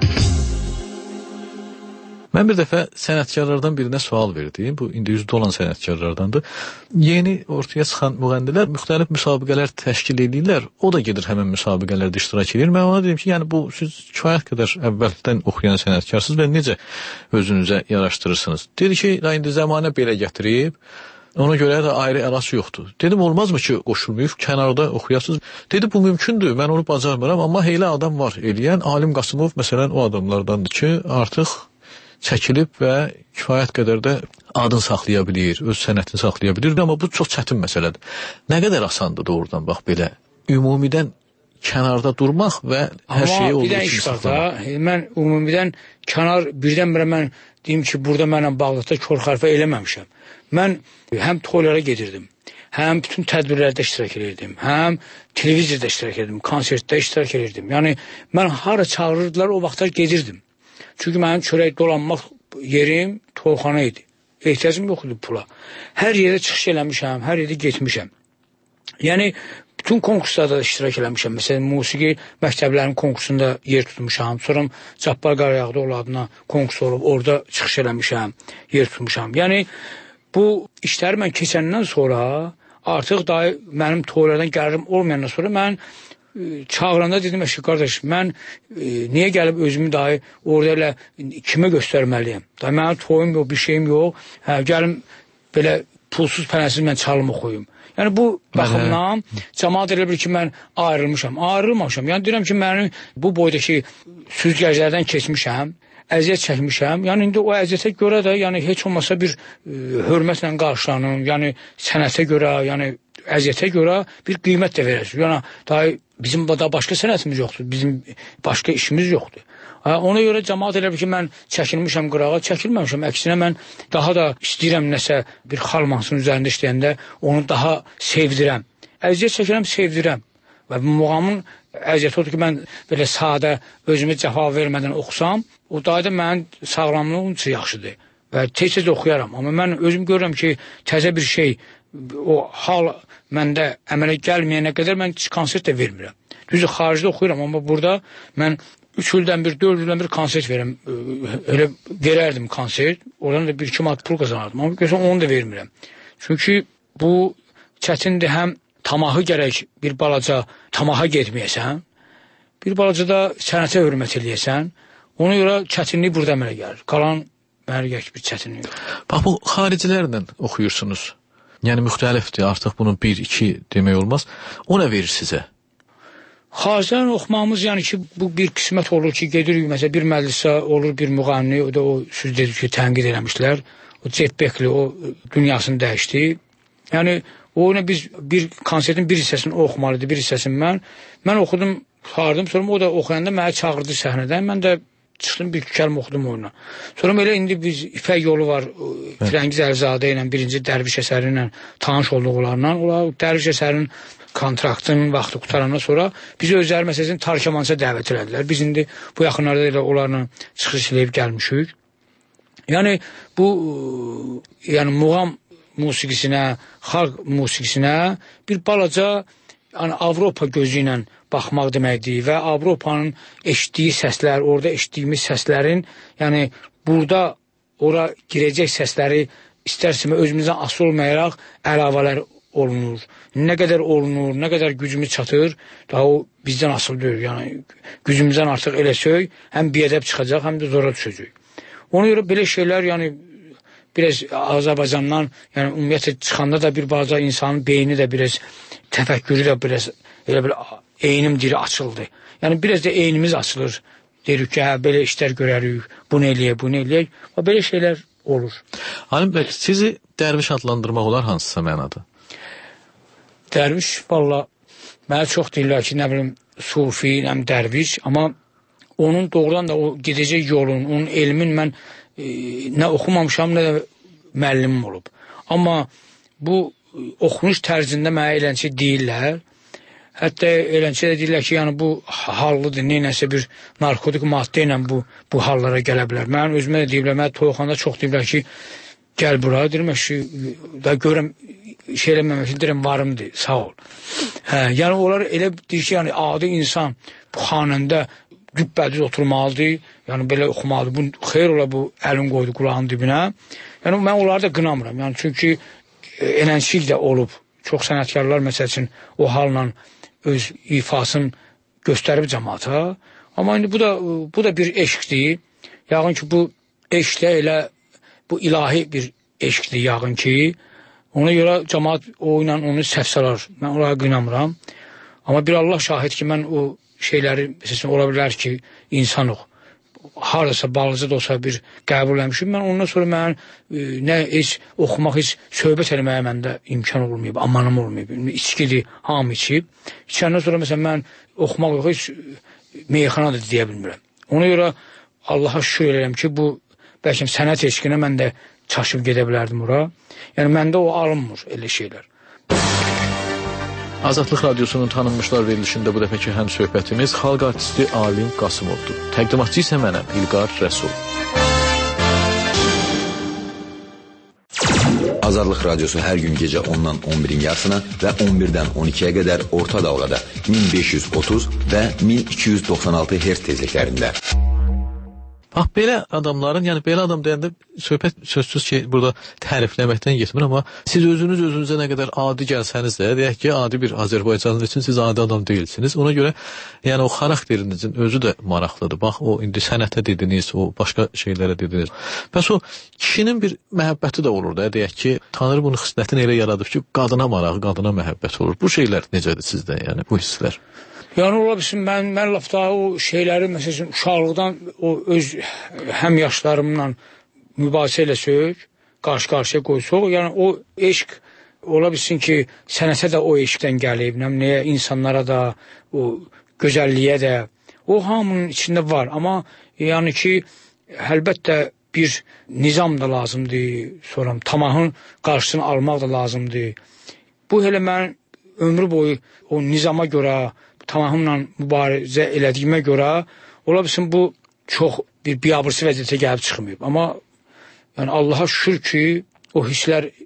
Mən bir dəfə sənətkarlardan birinə sual verdim. Bu indi yüzdə olan sənətkarlardandır. Yeni ortaya çıxan müğənnilər müxtəlif müsabiqələr təşkil edirlər. O da gedir həmin müsabiqələrdə iştirak edir. Mən ona dedim ki, yəni bu siz kifayət qədər əvvəldən oxuyan sənətkarsınız və necə özünüzə yaraşdırırsınız? Dedi ki, indi zamanə belə gətirib, ona görə də ayrı əlaç yoxdur. Dedim, olmazmı ki, qoşulmayıb, kənarda oxuyasınız? Dedi, bu mümkündür, mən onu bacarmıram, amma elə adam var eləyən. Alim Qasımov məsələn o adamlardandır ki, artıq çəkilib və kifayət qədər də adını saxlaya bilir, öz sənətini saxlaya bilir, amma bu çox çətin məsələdir. Nə qədər asandır doğrudan, bax belə, ümumidən kənarda durmaq və hər şeyi olduğu kimi saxlamaq. Mən ümumidən kənar birdən-birə mən deyim ki, burada mənlə Bağdadda kör xərfə eləməmişəm. Mən həm toylara gedirdim, həm bütün tədbirlərdə iştirak edirdim, həm televiziyada iştirak edirdim, konsertdə iştirak edirdim. Yəni, mən hara çağırırdılar, o vaxtlar gedirdim. Çünki mənim çörək dolanmaq yerim toyxana idi. Ehtiyacım yox idi pula. Hər yerdə çıxış eləmişəm, hər yerdə getmişəm. Yəni, bütün konkurslarda da iştirak eləmişəm. Məsələn, musiqi məktəblərinin konkursunda yer tutmuşam. Sonra Cabbar Qarayağdıoğlu adına konkurs olub, orada çıxış eləmişəm, yer tutmuşam. Yəni, bu işləri mən keçəndən sonra, artıq daha mənim toylardan gəlirim olmayandan sonra mən çağıranda dedim ki, qardaş, mən e, niyə gəlib özümü dahi orada elə kimə göstərməliyəm? Dahi mənim toyum yox, bir şeyim yox. Hə, gəlim belə pulsuz pənəsiz mən çalım oxuyum. Yəni bu baxımdan cəmaat elə bilir ki, mən ayrılmışam. Ayrılmamışam. Yəni deyirəm ki, mənim bu boydakı süzgəclərdən keçmişəm, əziyyət çəkmişəm. Yəni indi o əziyyətə görə də yəni heç olmasa bir e, hörmətlə qarşılanım. Yəni sənətə görə, yəni əziyyətə görə bir qiymət də verəcək. Yəni daha bizim da başqa sənətimiz yoxdur, bizim başqa işimiz yoxdur. Ona görə cəmaat elə bir ki, mən çəkilmişəm qırağa, çəkilməmişəm. Əksinə mən daha da istəyirəm nəsə bir xal mahnısının üzərində işləyəndə onu daha sevdirəm. Əziyyət çəkirəm, sevdirəm. Və bu muğamın əziyyəti odur ki, mən belə sadə özümə cəfa vermədən oxusam, o daha da mənim sağlamlığım üçün yaxşıdır. Və tez-tez oxuyaram. Amma mən özüm görürəm ki, təzə bir şey o hal məndə əmələ gəlməyənə qədər mən konsert də vermirəm. Düzdür, xaricdə oxuyuram, amma burada mən üç ildən bir, dörd ildən bir konsert verirəm. Elə verərdim konsert, oradan da bir iki manat pul qazanardım. Amma görürsən, onu da vermirəm. Çünki bu çətindir, həm tamahı gərək bir balaca tamaha getməyəsən, bir balaca da sənətə hörmət eləyəsən, ona görə çətinlik burada əmələ gəlir. Qalan mənə gəlir bir çətinlik yox. Bax, bu xaricilərlə oxuyursunuz. Yəni müxtəlifdir, artıq bunun bir, iki demək olmaz. O nə verir sizə? Xaricdən oxumağımız, yəni ki, bu bir qismət olur ki, gedirik, məsələn, bir məclisə olur, bir müğanni, o da o söz dedi ki, tənqid eləmişlər. O Cep Bekli, o dünyasını dəyişdi. Yəni, o nə biz bir konsertin bir hissəsini oxumalıdır, bir hissəsini mən. Mən oxudum, xardım, sonra o da oxuyanda mənə çağırdı səhnədən. Mən də çıxdım, bir kəlmə oxudum oyuna. Sonra elə indi biz İpək yolu var, Firəngiz Əlizadə ilə, birinci Dərviş əsəri ilə tanış olduqlarla. Onlar Dərviş əsərinin kontraktının vaxtı qutarandan sonra bizi özləri məsələsini Tarkamansa dəvət elədilər. Biz indi bu yaxınlarda elə onlarla çıxış eləyib gəlmişik. Yəni, bu, yəni, muğam musiqisinə, xalq musiqisinə bir balaca yəni, Avropa gözü ilə baxmaq deməkdir və Avropanın eşitdiyi səslər, orada eşitdiyimiz səslərin, yəni, burada ora girəcək səsləri istərsəmə özümüzdən asıl olmayaraq əlavələr olunur. Nə qədər olunur, nə qədər gücümüz çatır, daha o bizdən asıl deyil. Yəni, gücümüzdən artıq elə söy, həm biədəb çıxacaq, həm də zora düşəcək. Ona görə belə şeylər, yəni, biraz Azərbaycandan, yəni, ümumiyyətlə çıxanda da bir baza insanın beyni də biraz, təfəkkürü də biraz, elə belə eynim diri açıldı. Yəni, biraz da eynimiz açılır. Deyirik ki, hə, belə işlər görərik, bunu eləyək, bunu eləyək. Və belə şeylər olur. Halim bəy, sizi dərviş adlandırmaq olar hansısa mənada? Dərviş, valla, mənə çox deyirlər ki, nə bilim, sufi, nəm dərviş, amma onun doğrudan da o gedəcək yolun, onun elmin mən e, nə oxumamışam, nə də müəllimim olub. Amma bu oxunuş tərzində mənə eləncə deyirlər. Hətta eləncə də deyirlər ki, yəni bu hallıdır, neynəsə bir narkotik maddə ilə bu, bu hallara gələ bilər. Mən özümə də deyirlər, mənə toyxanda çox deyirlər ki, gəl buraya, deyirəm ki, da görəm, şey eləməmək, deyirəm, varımdır, sağ ol. Hə, yəni onlar elə deyir ki, yəni adi insan bu xanəndə gübbədüz oturmalıdır, yəni belə oxumalıdır. Bu xeyr ola bu əlin qoydu qulağın dibinə. Yəni mən onları da qınamıram. Yəni çünki eləncik də olub. Çox sənətkarlar məsəl üçün o halla öz ifasını göstərib cəmaata. Amma indi bu da bu da bir eşqdir. Yəqin ki bu eşq də elə bu ilahi bir eşqdir yəqin ki. Ona görə cəmaat o ilə onu səhv salar. Mən onları qınamıram. Amma bir Allah şahid ki mən o şeyləri, məsələn, ola bilər ki, insanıq. Haradasa, balıca da olsa bir qəbul eləmişim. Mən ondan sonra mən e, nə heç oxumaq, heç söhbət eləməyə məndə imkan olmayıb, amanım olmayıb. İçkidir, hamı içib. İçəndən sonra məsələn mən oxumaq yox, heç meyxana da deyə bilmirəm. Ona görə Allaha şükür edirəm ki, bu bəlkə sənət eşqinə mən də çaşıb gedə bilərdim ora. Yəni məndə o alınmır elə şeylər. Azadlıq Radiosunun tanınmışlar verilişində bu dəfəki həm söhbətimiz xalq artisti Alim Qasımovdur. Təqdimatçı isə mənəm, İlqar Rəsul. Azadlıq Radiosu hər gün gecə ondan on birin yarısına və on birdən on ikiyə qədər orta dalğada min beş yüz otuz və min iki yüz doxsan altı hertz tezliklərində. Bax, belə adamların, yəni belə adam deyəndə söhbət sözsüz ki, burada tərifləməkdən getmir, amma siz özünüz özünüzə nə qədər adi gəlsəniz də, deyək ki, adi bir Azərbaycanlı üçün siz adi adam deyilsiniz. Ona görə, yəni o xarakterinizin özü də maraqlıdır. Bax, o indi sənətə dediniz, o başqa şeylərə dediniz. Bəs o kişinin bir məhəbbəti də olur da, deyək ki, Tanrı bunun xislətini elə yaradıb ki, qadına marağı, qadına məhəbbət olur. Bu şeylər necədir sizdə, yəni bu hisslər? Yəni ola bilsin, mən, mən laf daha o şeyləri, məsələn, uşaqlıqdan o öz həm yaşlarımla mübahisə ilə söz, qarşı-qarşıya qoysuq, yəni o eşq ola bilsin ki, sənətə də o eşqdən gəlib, nəyə insanlara da, o gözəlliyə də, o hamının içində var, amma yəni ki, əlbəttə bir nizam da lazımdır, sonra tamahın qarşısını almaq da lazımdır. Bu elə mən ömrü boyu o nizama görə, tamahımla mübarizə elədiyimə görə, ola bilsin bu çox bir biabırsı vəziyyətə gəlib çıxmayıb. Amma yəni Allaha şükür ki, o hisslər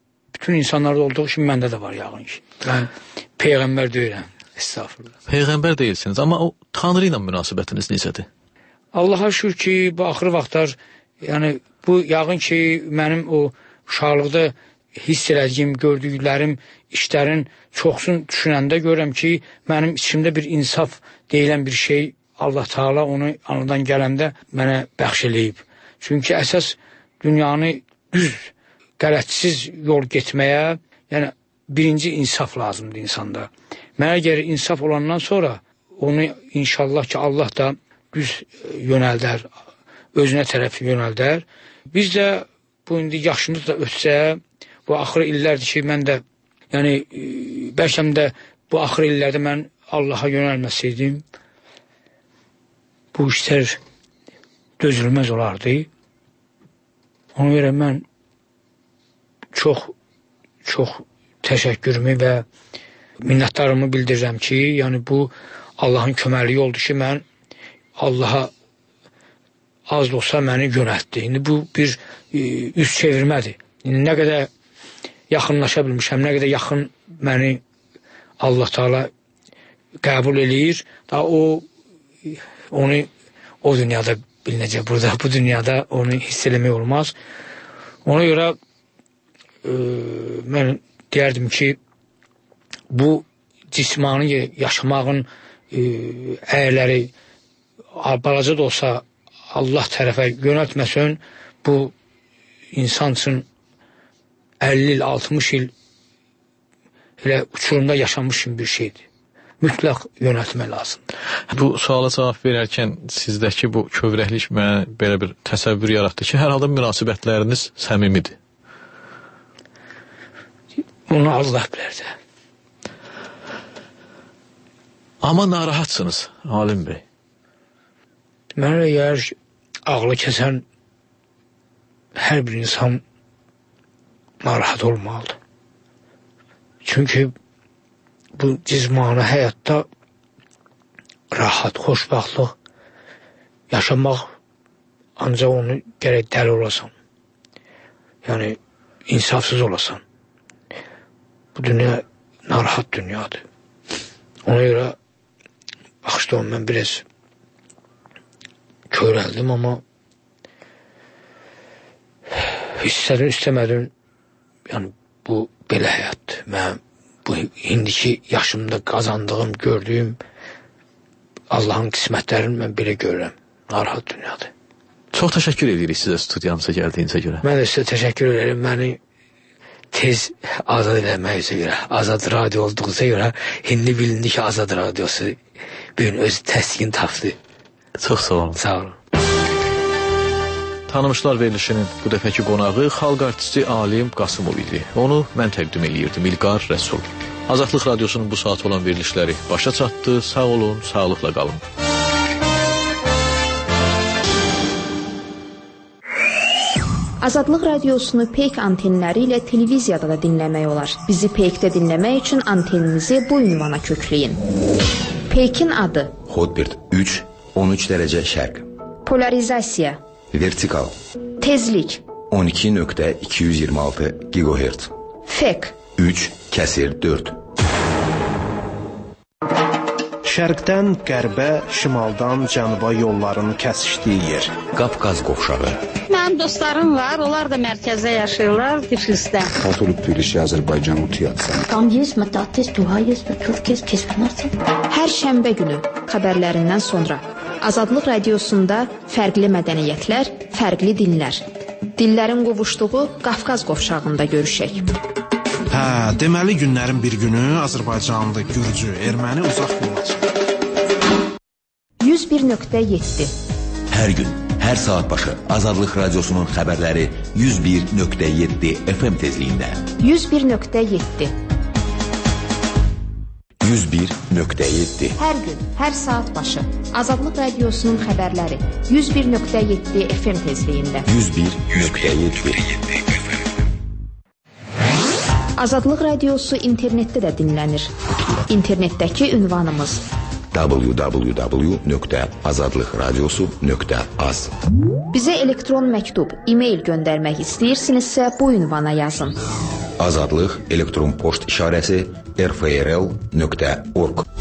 bütün insanlarda olduğu kimi məndə də var yağın işi. Mən peyğəmbər deyirəm. Estağfurullah. Peyğəmbər deyilsiniz, amma o Tanrı ilə münasibətiniz necədir? Allaha şükür ki, bu axır vaxtlar, yəni bu yağın ki, mənim o uşaqlıqda hiss elədiyim, gördüklərim, işlərin çoxsun düşünəndə görürəm ki, mənim içimdə bir insaf deyilən bir şey Allah Teala onu anadan gələndə mənə bəxş eləyib. Çünki əsas dünyanı düz, qələtsiz yol getməyə, yəni birinci insaf lazımdır insanda. Mənə gəlir insaf olandan sonra onu inşallah ki Allah da düz yönəldər, özünə tərəf yönəldər. Biz də bu indi yaşımız da ötsə, bu axır illərdir ki mən də, yəni bəlkə də bu axır illərdə mən Allaha yönəlməsəydim, bu işlər dözülməz olardı. Ona görə mən çox, çox təşəkkürümü və minnətdarımı bildirirəm ki, yəni bu Allahın köməkliyi oldu ki, mən Allaha az da olsa məni yönəltdi. İndi bu bir e, üz çevirmədir. İndi nə qədər yaxınlaşa bilmişəm, nə qədər yaxın məni Allah Teala qəbul eləyir, da o onu o dünyada bilinəcək, burada bu dünyada onu hiss eləmək olmaz. Ona görə e, mən deyərdim ki, bu cismani yaşamağın e, əyərləri balaca da olsa Allah tərəfə yönəltməsən, bu insan üçün əlli il, altmış il elə uçurumda yaşamış bir şeydir. Mütləq yönəltmək lazımdır. Bu suala cavab verərkən sizdəki bu kövrəklik mənə belə bir təsəvvür yaratdı ki, hər halda münasibətləriniz səmimidir. Onu Allah bilər də. Amma narahatsınız, Alim bəy. Mənə əgər ağlı kəsən hər bir insan narahat olmalıdır. Çünki bu cizmani həyatda rahat, xoşbaxtlıq yaşamaq ancaq onu gərək dəli olasan. Yəni, insafsız olasan. Bu dünya narahat dünyadır. Ona görə baxışda mən biraz körəldim, amma istədim, istəmədim, yəni bu belə həyatdır. Mən bu indiki yaşımda qazandığım, gördüyüm Allahın qismətlərini mən belə görürəm. Narahat dünyadır. Çox təşəkkür edirik sizə studiyamıza gəldiyinizə görə. Mən də sizə təşəkkür ederim. Məni tez azad eləməyizə görə, azad radio olduğuza görə, indi bilindi ki, azad radiosu bir gün öz təsdiqini tapdı. Çox sağ olun. Sağ olun. Tanımışlar verilişinin bu dəfəki qonağı xalq artisti Alim Qasımov idi. Onu mən təqdim eləyirdim, İlqar Rəsul. Azadlıq Radiosunun bu saat olan verilişləri başa çatdı. Sağ olun, sağlıqla qalın. Azadlıq Radiosunu Peyk antenləri ilə televiziyada da dinləmək olar. Bizi Peykdə dinləmək üçün anteninizi bu ünvana kökləyin. Peykin adı Hotbird üç, on üç dərəcə şərq. Polarizasiya Vertikal. Tezlik on iki nöqtə iki yüz iyirmi altı gigahertz. Fek üç kəsir dörd. Şərqdən qərbə, şimaldan cənuba yolların kəsişdiyi yer. Qafqaz qovşağı. Mənim dostlarım var, onlar da mərkəzdə yaşayırlar, Tiflisdə. Katolik birleşi Azərbaycan Utiyatsan. Tam есть, mətətiz, duhayız və Türkiz kesbənarsan. Hər şənbə günü xəbərlərindən sonra Azadlıq Radiosunda fərqli mədəniyyətlər, fərqli dinlər. Dillərin qovuşduğu Qafqaz qovşağında görüşək. Hə, deməli günlərin bir günü Azərbaycanlı, Gürcü, erməni uzaq yola çıxır. yüz bir nöqtə yeddi. Hər gün, hər saat başı Azadlıq Radiosunun xəbərləri yüz bir nöqtə yeddi F M tezliyində. yüz bir nöqtə yeddi. yüz bir nöqtə yeddi. Hər gün, hər saat başı Azadlıq Radiosunun xəbərləri yüz bir nöqtə yeddi F M tezliyində. yüz bir nöqtə yeddi. Azadlıq Radiosu internetdə də dinlənir. İnternetdəki ünvanımız w w w nöqtə azadlıqradiosu nöqtə az. Bizə elektron məktub, e-mail göndərmək istəyirsinizsə bu ünvana yazın. Azadlıq elektron poçt işarəsi r f r l nöqtə org.